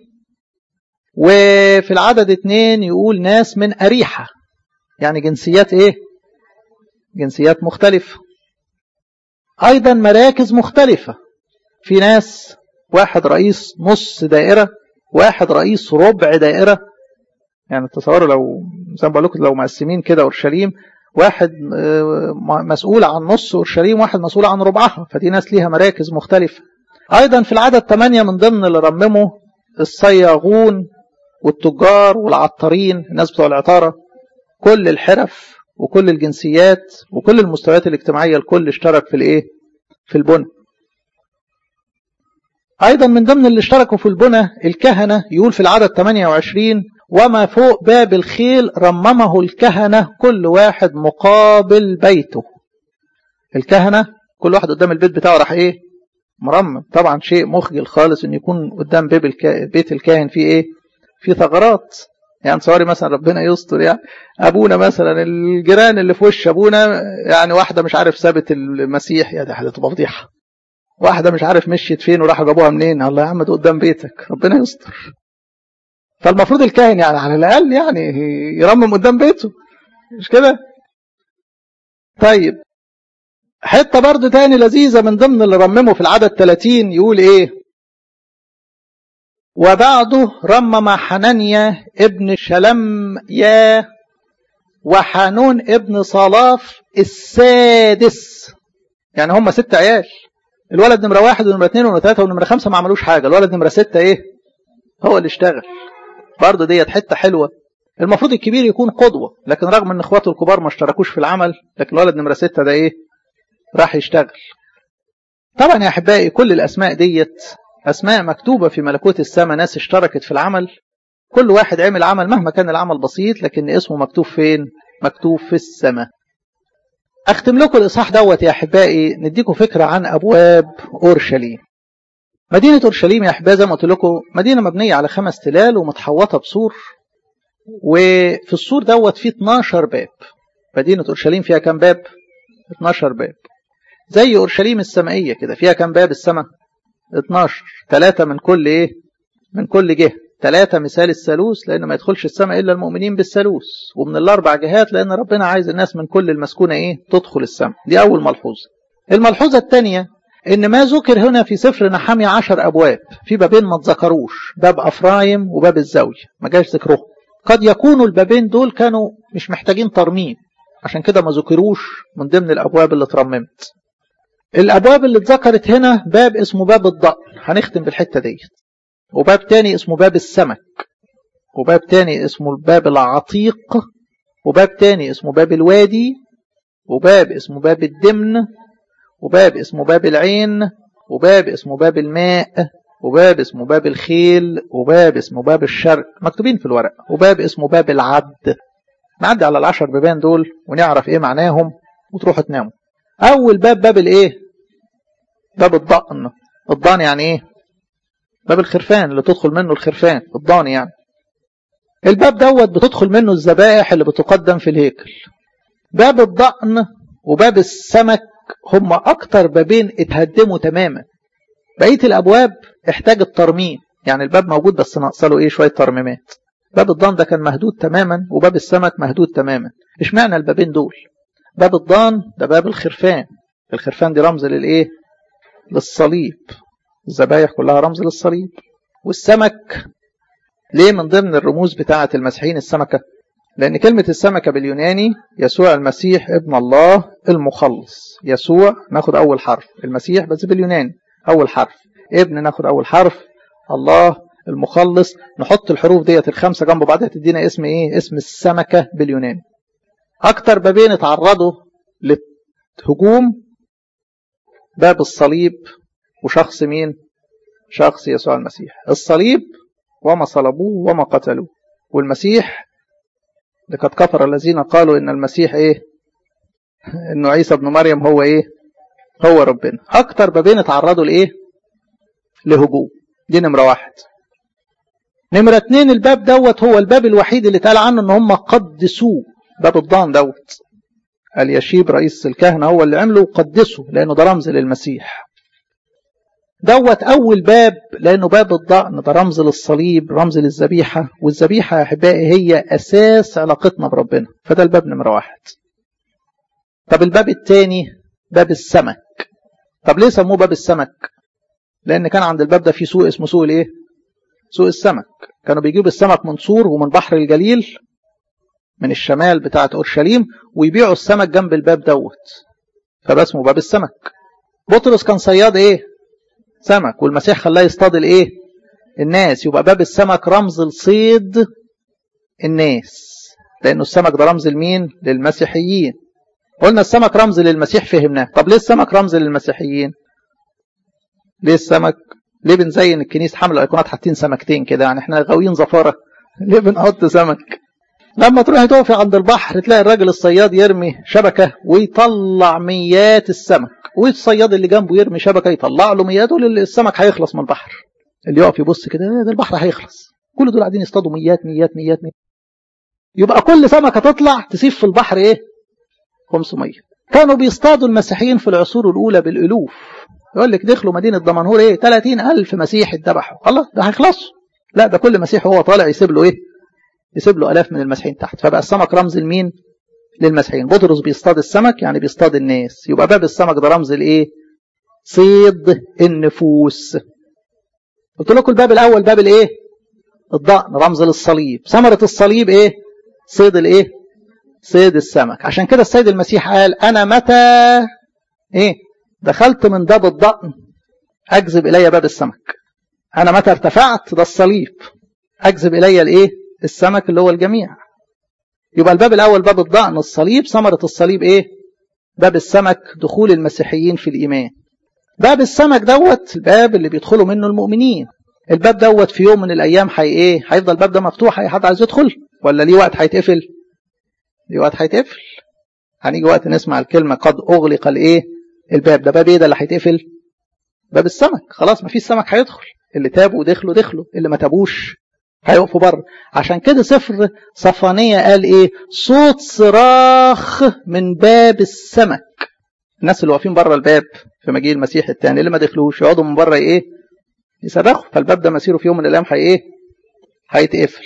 وفي العدد اتنين يقول ناس من اريحة. يعني جنسيات ايه؟ جنسيات مختلفة. ايضا مراكز مختلفة. في ناس واحد رئيس نص دائرة، واحد رئيس ربع دائرة. يعني تصوروا لو زي ما بقول لكم لو مقسمين كده اورشليم، واحد مسؤول عن نص اورشليم، واحد مسؤول عن ربعها. فدي ناس ليها مراكز مختلفة. ايضا في العدد ثمانية من ضمن اللي رمموا الصياغون والتجار والعطارين، الناس بتوع العطارة، كل الحرف وكل الجنسيات وكل المستويات الاجتماعية، الكل اشترك في الايه؟ في البنى. ايضا من ضمن اللي اشتركوا في البنى الكهنة، يقول في العدد ثمانية وعشرين: وما فوق باب الخيل رممه الكهنة كل واحد مقابل بيته. الكهنة كل واحد قدام البيت بتاعه راح ايه؟ مرمم. طبعا شيء مخجل خالص ان يكون قدام باب الكا... بيت الكاهن فيه ايه؟ في ثغرات. يعني صوري مثلا ربنا يستر، يعني ابونا مثلا الجيران اللي في وش ابونا، يعني واحده مش عارف سابت المسيح، يا ده هتبقى فضيحه. واحده مش عارف مشيت فين وراحوا جابوها منين، الله يا عم ده قدام بيتك، ربنا يستر. فالمفروض الكاهن يعني على الاقل يعني يرمم قدام بيته، مش كده؟ طيب حته برضه تاني لذيذه من ضمن اللي رممه في العدد ثلاثين، يقول ايه؟ وبعده رمم حنانيا ابن شلميا وحانون ابن صلاف السادس. يعني هم ست عيال، الولد نمرة واحد ونمرة اثنين ونمرة ثلاثة ونمرة خمسة ما عملوش حاجة، الولد نمرة ستة ايه؟ هو اللي اشتغل. برضه ديت حتة حلوة. المفروض الكبير يكون قدوة، لكن رغم ان اخواته الكبار ما اشتركوش في العمل، لكن الولد نمرة ستة ده ايه؟ راح يشتغل. طبعا يا احبائي كل الاسماء ديت اسماء مكتوبة في ملكوت السماء، ناس اشتركت في العمل، كل واحد عمل عمل مهما كان العمل بسيط، لكن اسمه مكتوب فين؟ مكتوب في السماء. اختم لكم الاصحاح دوت يا احبائي، نديكم فكرة عن ابواب اورشليم. مدينة اورشليم يا احبائي زي ما قلت لكم مدينة مبنية على خمس تلال ومتحوطة بسور، وفي السور دوت فيه اتناشر باب. مدينة اورشليم فيها كام باب؟ اتناشر باب. زي اورشليم السمائية كده، فيها كام باب السماء؟ اتناشر. ثلاثة من كل ايه؟ من كل جهة. ثلاثة مثال الثالوث، لأن ما يدخلش السماء إلا المؤمنين بالثالوث، ومن الأربع جهات لأن ربنا عايز الناس من كل المسكونة إيه؟ تدخل السماء. دي أول ملحوظة. الملحوظة الثانية إن ما ذكر هنا في سفر نحميا عشر أبواب، في بابين ما تذكروش، باب أفرايم وباب الزاوية، ما جاش ذكرهم. قد يكونوا البابين دول كانوا مش محتاجين ترميم، عشان كده ما ذكروش من ضمن الأبواب اللي اترممت. الأبواب اللي اتذكرت هنا باب اسمه باب الضأن، هنختم بالحتة ديت. وباب تاني اسمه باب السمك، وباب تاني اسمه الباب العتيق، وباب تاني اسمه باب الوادي، وباب اسمه باب الدمن، وباب اسمه باب العين، وباب اسمه باب الماء، وباب اسمه باب الخيل، وباب اسمه باب الشرق، مكتوبين في الورق، وباب اسمه باب العبد. نعدي على العشر بيبان دول ونعرف ايه معناهم وتروحوا تناموا. اول باب باب الايه؟ باب الضأن. الضأن يعني ايه؟ باب الخرفان، اللي تدخل منه الخرفان، الضاني يعني. الباب دوت بتدخل منه الذبائح اللي بتقدم في الهيكل. باب الضأن وباب السمك هم اكتر بابين اتهدموا تماما. بقية الابواب احتاجت ترميم، يعني الباب موجود بس ناقصله ايه؟ شوية ترميمات. باب الضان ده كان مهدود تماما، وباب السمك مهدود تماما. ايش معنى البابين دول؟ باب الضان ده باب الخرفان، الخرفان دي رمز للايه؟ للصليب، الذبايح كلها رمز للصليب. والسمك ليه من ضمن الرموز بتاعة المسيحيين السمكة؟ لأن كلمة السمكة باليوناني يسوع المسيح ابن الله المخلص. يسوع ناخد أول حرف، المسيح بس باليوناني أول حرف، ابن ناخد أول حرف، الله المخلص. نحط الحروف ديت الخمسة جنب بعضها تدينا اسم إيه؟ اسم السمكة باليوناني. أكتر بابين اتعرضوا للهجوم باب الصليب وشخص مين؟ شخص يسوع المسيح. الصليب وما صلبوه وما قتلوه، والمسيح لقد كفر الذين قالوا ان المسيح ايه؟ انه عيسى ابن مريم هو ايه؟ هو ربنا. اكتر بابين اتعرضوا لايه؟ لهجوم. دي نمرة واحد. نمرة اتنين الباب دوت هو الباب الوحيد اللي اتقال عنه ان هم قدسوه. باب الضان دوت اليشيب رئيس الكهنة هو اللي عمله وقدسه، لانه ده رمز للمسيح. دوت أول باب لأنه باب الضأن، ده رمز للصليب، رمز للذبيحة، والذبيحة يا أحبائي هي أساس علاقتنا بربنا، فده الباب نمرة واحد. طب الباب الثاني باب السمك. طب ليه سموه باب السمك؟ لأن كان عند الباب ده في سوق اسمه سوق الإيه؟ سوق السمك. كانوا بيجيبوا السمك من صور ومن بحر الجليل من الشمال بتاعة أورشليم، ويبيعوا السمك جنب الباب دوت، فبقى اسمه باب السمك. بطرس كان صياد إيه؟ سمك، والمسيح خلاه يصطاد الايه؟ الناس. يبقى باب السمك رمز لصيد الناس. لأنه السمك ده رمز لمين؟ للمسيحيين. قلنا السمك رمز للمسيح فهمناه. طب ليه السمك رمز للمسيحيين؟ ليه السمك؟ ليه بنزين الكنيسة حمل الايقونات حاطين سمكتين كده؟ يعني احنا غاويين زفارة، ليه بنحط سمك؟ لما تروحي تقفي عند البحر تلاقي الراجل الصياد يرمي شبكة ويطلع ميات السمك، والصياد اللي جنبه يرمي شبكة يطلع له ميات، والسمك هيخلص من البحر. اللي يقف يبص كده ده البحر هيخلص، كل دول قاعدين يصطادوا ميات ميات ميات ميات. يبقى كل سمكة تطلع تسيب في البحر ايه؟ خمسمية. كانوا بيصطادوا المسيحيين في العصور الأولى بالألوف. يقول لك دخلوا مدينة دمنهور ايه؟ ثلاثين ألف مسيحي اتذبحوا، خلاص ده هيخلصوا. لا، ده كل مسيحي هو طالع يسيب له ايه؟ يسيب له آلاف من المسيحيين تحت. فبقى السمك رمز لمين؟ للمسيحيين. بطرس بيصطاد السمك يعني بيصطاد الناس. يبقى باب السمك ده رمز لايه؟ صيد النفوس. قلت لكم الباب الاول باب الايه؟ الضأن، رمز للصليب. ثمرة الصليب ايه؟ صيد الايه؟ صيد السمك. عشان كده السيد المسيح قال انا متى ايه؟ دخلت من باب الضأن اجذب الي باب السمك. انا متى ارتفعت، ده الصليب، اجذب الي الايه؟ السمك اللي هو الجميع. يبقى الباب الاول باب الضأن الصليب. ثمرة الصليب ايه؟ باب السمك دخول المسيحيين في الايمان. باب السمك دوت الباب اللي بيدخلوا منه المؤمنين. الباب دوت في يوم من الايام حي ايه؟ هيفضل الباب ده مفتوح، اي حد عايز يدخل ولا ليه وقت هيتقفل؟ ليه وقت هيتقفل. هنيجي وقت نسمع الكلمه قد اغلق الايه؟ الباب ده. باب ايه ده اللي هيتقفل؟ باب السمك. خلاص ما فيش سمك هيدخل. اللي تابوا دخلوا دخلوا، اللي ما تابوش هيقفوا بره. عشان كده سفر صفانية قال ايه؟ صوت صراخ من باب السمك. الناس اللي واقفين بره الباب في مجيء المسيح الثاني اللي ما دخلوش يقعدوا من بره ايه؟ يصرخوا. فالباب ده مسيره في يوم من الايام هي ايه؟ هيتقفل.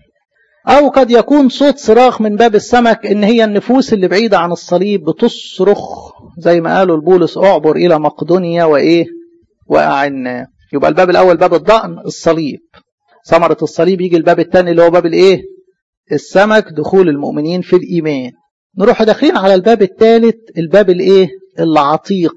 او قد يكون صوت صراخ من باب السمك ان هي النفوس اللي بعيده عن الصليب بتصرخ زي ما قالوا البولس اعبر الى مقدونيا وايه؟ واعنا. يبقى الباب الاول باب الضأن الصليب. ثمرة الصليب يجي الباب الثاني اللي هو باب الايه؟ السمك دخول المؤمنين في الايمان. نروح داخلين على الباب الثالث الباب الايه؟ العتيق.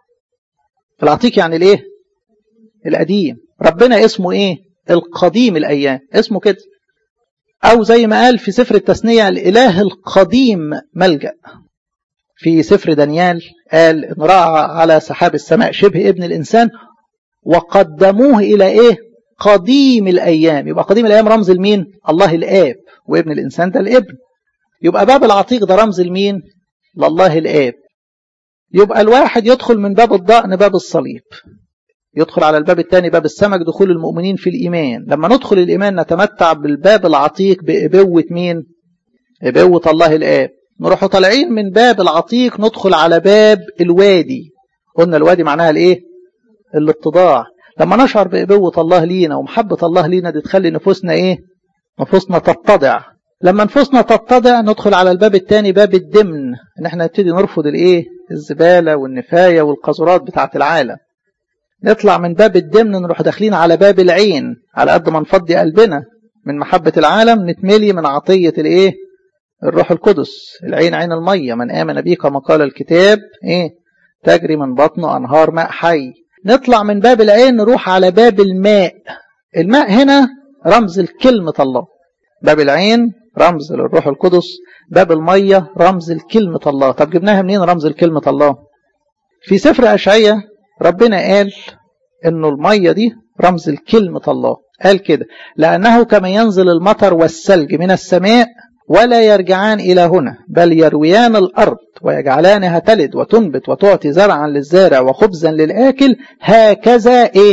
العتيق يعني الايه؟ القديم. ربنا اسمه ايه؟ القديم الايام، اسمه كده. او زي ما قال في سفر التثنية الاله القديم ملجأ. في سفر دانيال قال ان رأى على سحاب السماء شبه ابن الانسان وقدموه الى ايه؟ قديم الايام. يبقى قديم الايام رمز لمين؟ الله الاب، وابن الانسان ده الابن. يبقى باب العتيق ده رمز لمين؟ لله الاب. يبقى الواحد يدخل من باب الضأن باب الصليب، يدخل على الباب الثاني باب السمك دخول المؤمنين في الإيمان. لما ندخل الإيمان نتمتع بالباب العتيق بإبوة مين؟ إبوة الله الآب. نروح طالعين من باب العتيق ندخل على باب الوادي. قلنا الوادي معناها الإيه؟ الاتضاع. لما نشعر بإبوة الله لينا ومحبة الله لينا دي تخلي نفوسنا إيه؟ نفوسنا تتضع. لما نفوسنا تتضع ندخل على الباب الثاني باب الدمن، إن احنا نبتدي نرفض الإيه؟ الزبالة والنفاية والقذرات بتاعت العالم. نطلع من باب الدمن نروح داخلين على باب العين. على قد ما نفضي قلبنا من محبة العالم نتملي من عطية الايه؟ الروح القدس. العين عين المية، من آمن بي كما قال الكتاب ايه؟ تجري من بطنه أنهار ماء حي. نطلع من باب العين نروح على باب الماء. الماء هنا رمز لكلمة الله. باب العين رمز للروح القدس، باب المية رمز لكلمة الله. طب جبناها منين رمز لكلمة الله؟ في سفر أشعياء ربنا قال انه المية دي رمز لكلمة الله. قال كده لأنه كما ينزل المطر والثلج من السماء ولا يرجعان إلى هنا بل يرويان الأرض ويجعلانها تلد وتنبت وتعطي زرعا للزارع وخبزا للآكل هكذا إيه؟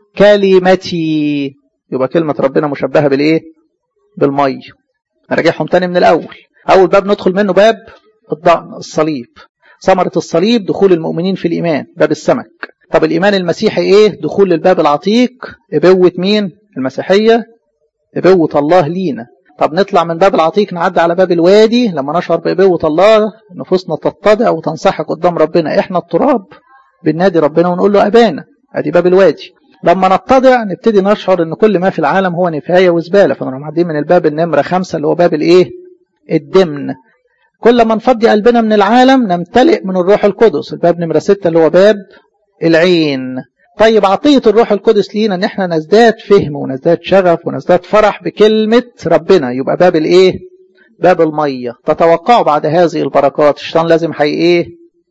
كلمتي. يبقى كلمة ربنا مشبهة بالإيه؟ بالمية. نرجعهم تاني من الأول. أول باب ندخل منه باب الضأن الصليب. ثمرة الصليب دخول المؤمنين في الإيمان باب السمك. طب الإيمان المسيحي إيه؟ دخول للباب العتيق. إبوة مين؟ المسيحية، إبوة الله لينا. طب نطلع من باب العتيق نعدي على باب الوادي. لما نشعر بإبوة الله نفوسنا تتضع وتنسحق قدام ربنا. إحنا التراب بننادي ربنا ونقول له أبانا. أدي باب الوادي. لما نتضع نبتدي نشعر إن كل ما في العالم هو نفاية وزبالة. فنروح معدين من الباب النمرة خمسة اللي هو باب الإيه؟ الدمن. كل ما نفضي قلبنا من العالم نمتلئ من الروح القدس. الباب نمرة ستة اللي هو باب العين. طيب عطية الروح القدس لينا ان احنا نزداد فهم ونزداد شغف ونزداد فرح بكلمة ربنا. يبقى باب الايه؟ باب المية. تتوقعوا بعد هذه البركات الشيطان لازم حي ايه؟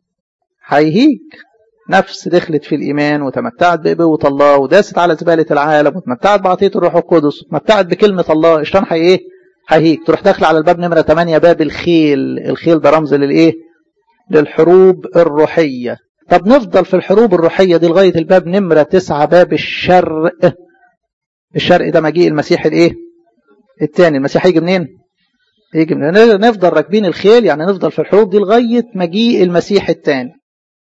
هيهيج. نفس دخلت في الإيمان وتمتعت بقوة الله وداست على زبالة العالم وتمتعت بعطية الروح القدس وتمتعت بكلمة الله، الشيطان حي ايه؟ هيهيج. تروح داخل على الباب نمرة ثمانية، باب الخيل. الخيل ده رمز للايه؟ للحروب الروحية. طب نفضل في الحروب الروحية دي لغاية الباب نمرة تسعة، باب الشرق. الشرق ده مجيء المسيح الايه؟ الثاني. المسيح هيجي منين؟ يجي من نفضل راكبين الخيل، يعني نفضل في الحروب دي لغاية مجيء المسيح الثاني.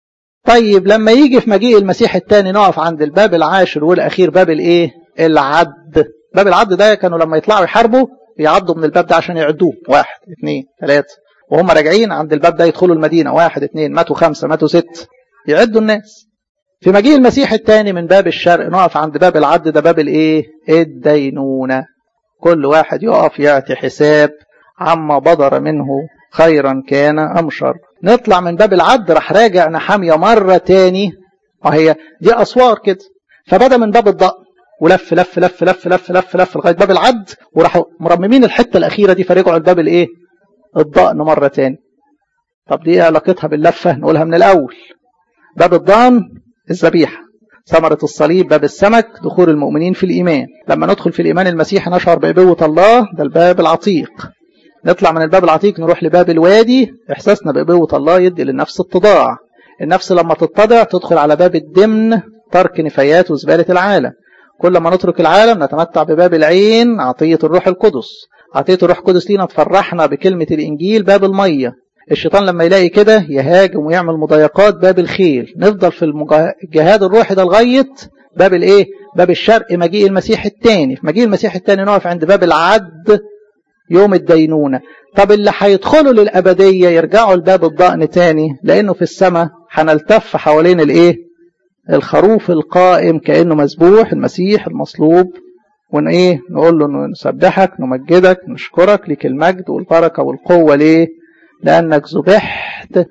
طيب لما يجي في مجيء المسيح الثاني نقف عند الباب العاشر والأخير، باب الايه؟ العد. باب العد ده كانوا لما يطلعوا يحاربوا يعدوا من الباب ده عشان يعدوه، واحد اثنين ثلاثة، وهم راجعين عند الباب ده يدخلوا المدينة، واحد اثنين، ماتوا خمسة، ماتوا ست، يعدوا الناس. في مجيء المسيح الثاني من باب الشرق نقف عند باب العد، ده باب الايه؟ الدينونة. كل واحد يقف يعطي حساب عما بدر منه، خيرا كان أم شر. نطلع من باب العد، راح راجع نحمية مرة تاني، وهي دي أسوار كده، فبدأ من باب الضأن ولف لف لف لف لف لف لف لغاية باب العد، وراحوا مرممين الحتة الأخيرة دي فرجعوا الباب الايه؟ الضأن مرة تاني. طب دي علاقتها باللفة؟ نقولها من الأول. باب الضأن الذبيحة، ثمرة الصليب باب السمك، دخول المؤمنين في الإيمان. لما ندخل في الإيمان المسيحي نشعر بقوة الله، ده الباب العتيق. نطلع من الباب العتيق نروح لباب الوادي، إحساسنا بقوة الله يدي للنفس اتضاع. النفس لما تتضع تدخل على باب الدمن، ترك نفايات وزبالة العالم. كل ما نترك العالم نتمتع بباب العين، عطية الروح القدس. عطية الروح القدس لينا تفرحنا بكلمة الإنجيل، باب المية. الشيطان لما يلاقي كده يهاجم ويعمل مضايقات، باب الخيل. نفضل في الجهاد الروحي ده لغاية باب الايه؟ باب الشرق، مجيء المسيح الثاني. في مجيء المسيح الثاني نقف عند باب العد، يوم الدينونة. طب اللي هيدخلوا للأبدية يرجعوا لباب الضأن تاني، لأنه في السماء هنلتف حوالين الايه؟ الخروف القائم كأنه مذبوح، المسيح المصلوب، ون ايه؟ نقول له نسبحك، نمجدك، نشكرك، لك المجد والبركة والقوة. ليه؟ لأنك ذبحت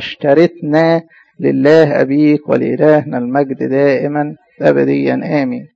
واشترتنا لله أبيك ولإلهنا المجد دائما أبديا آمين.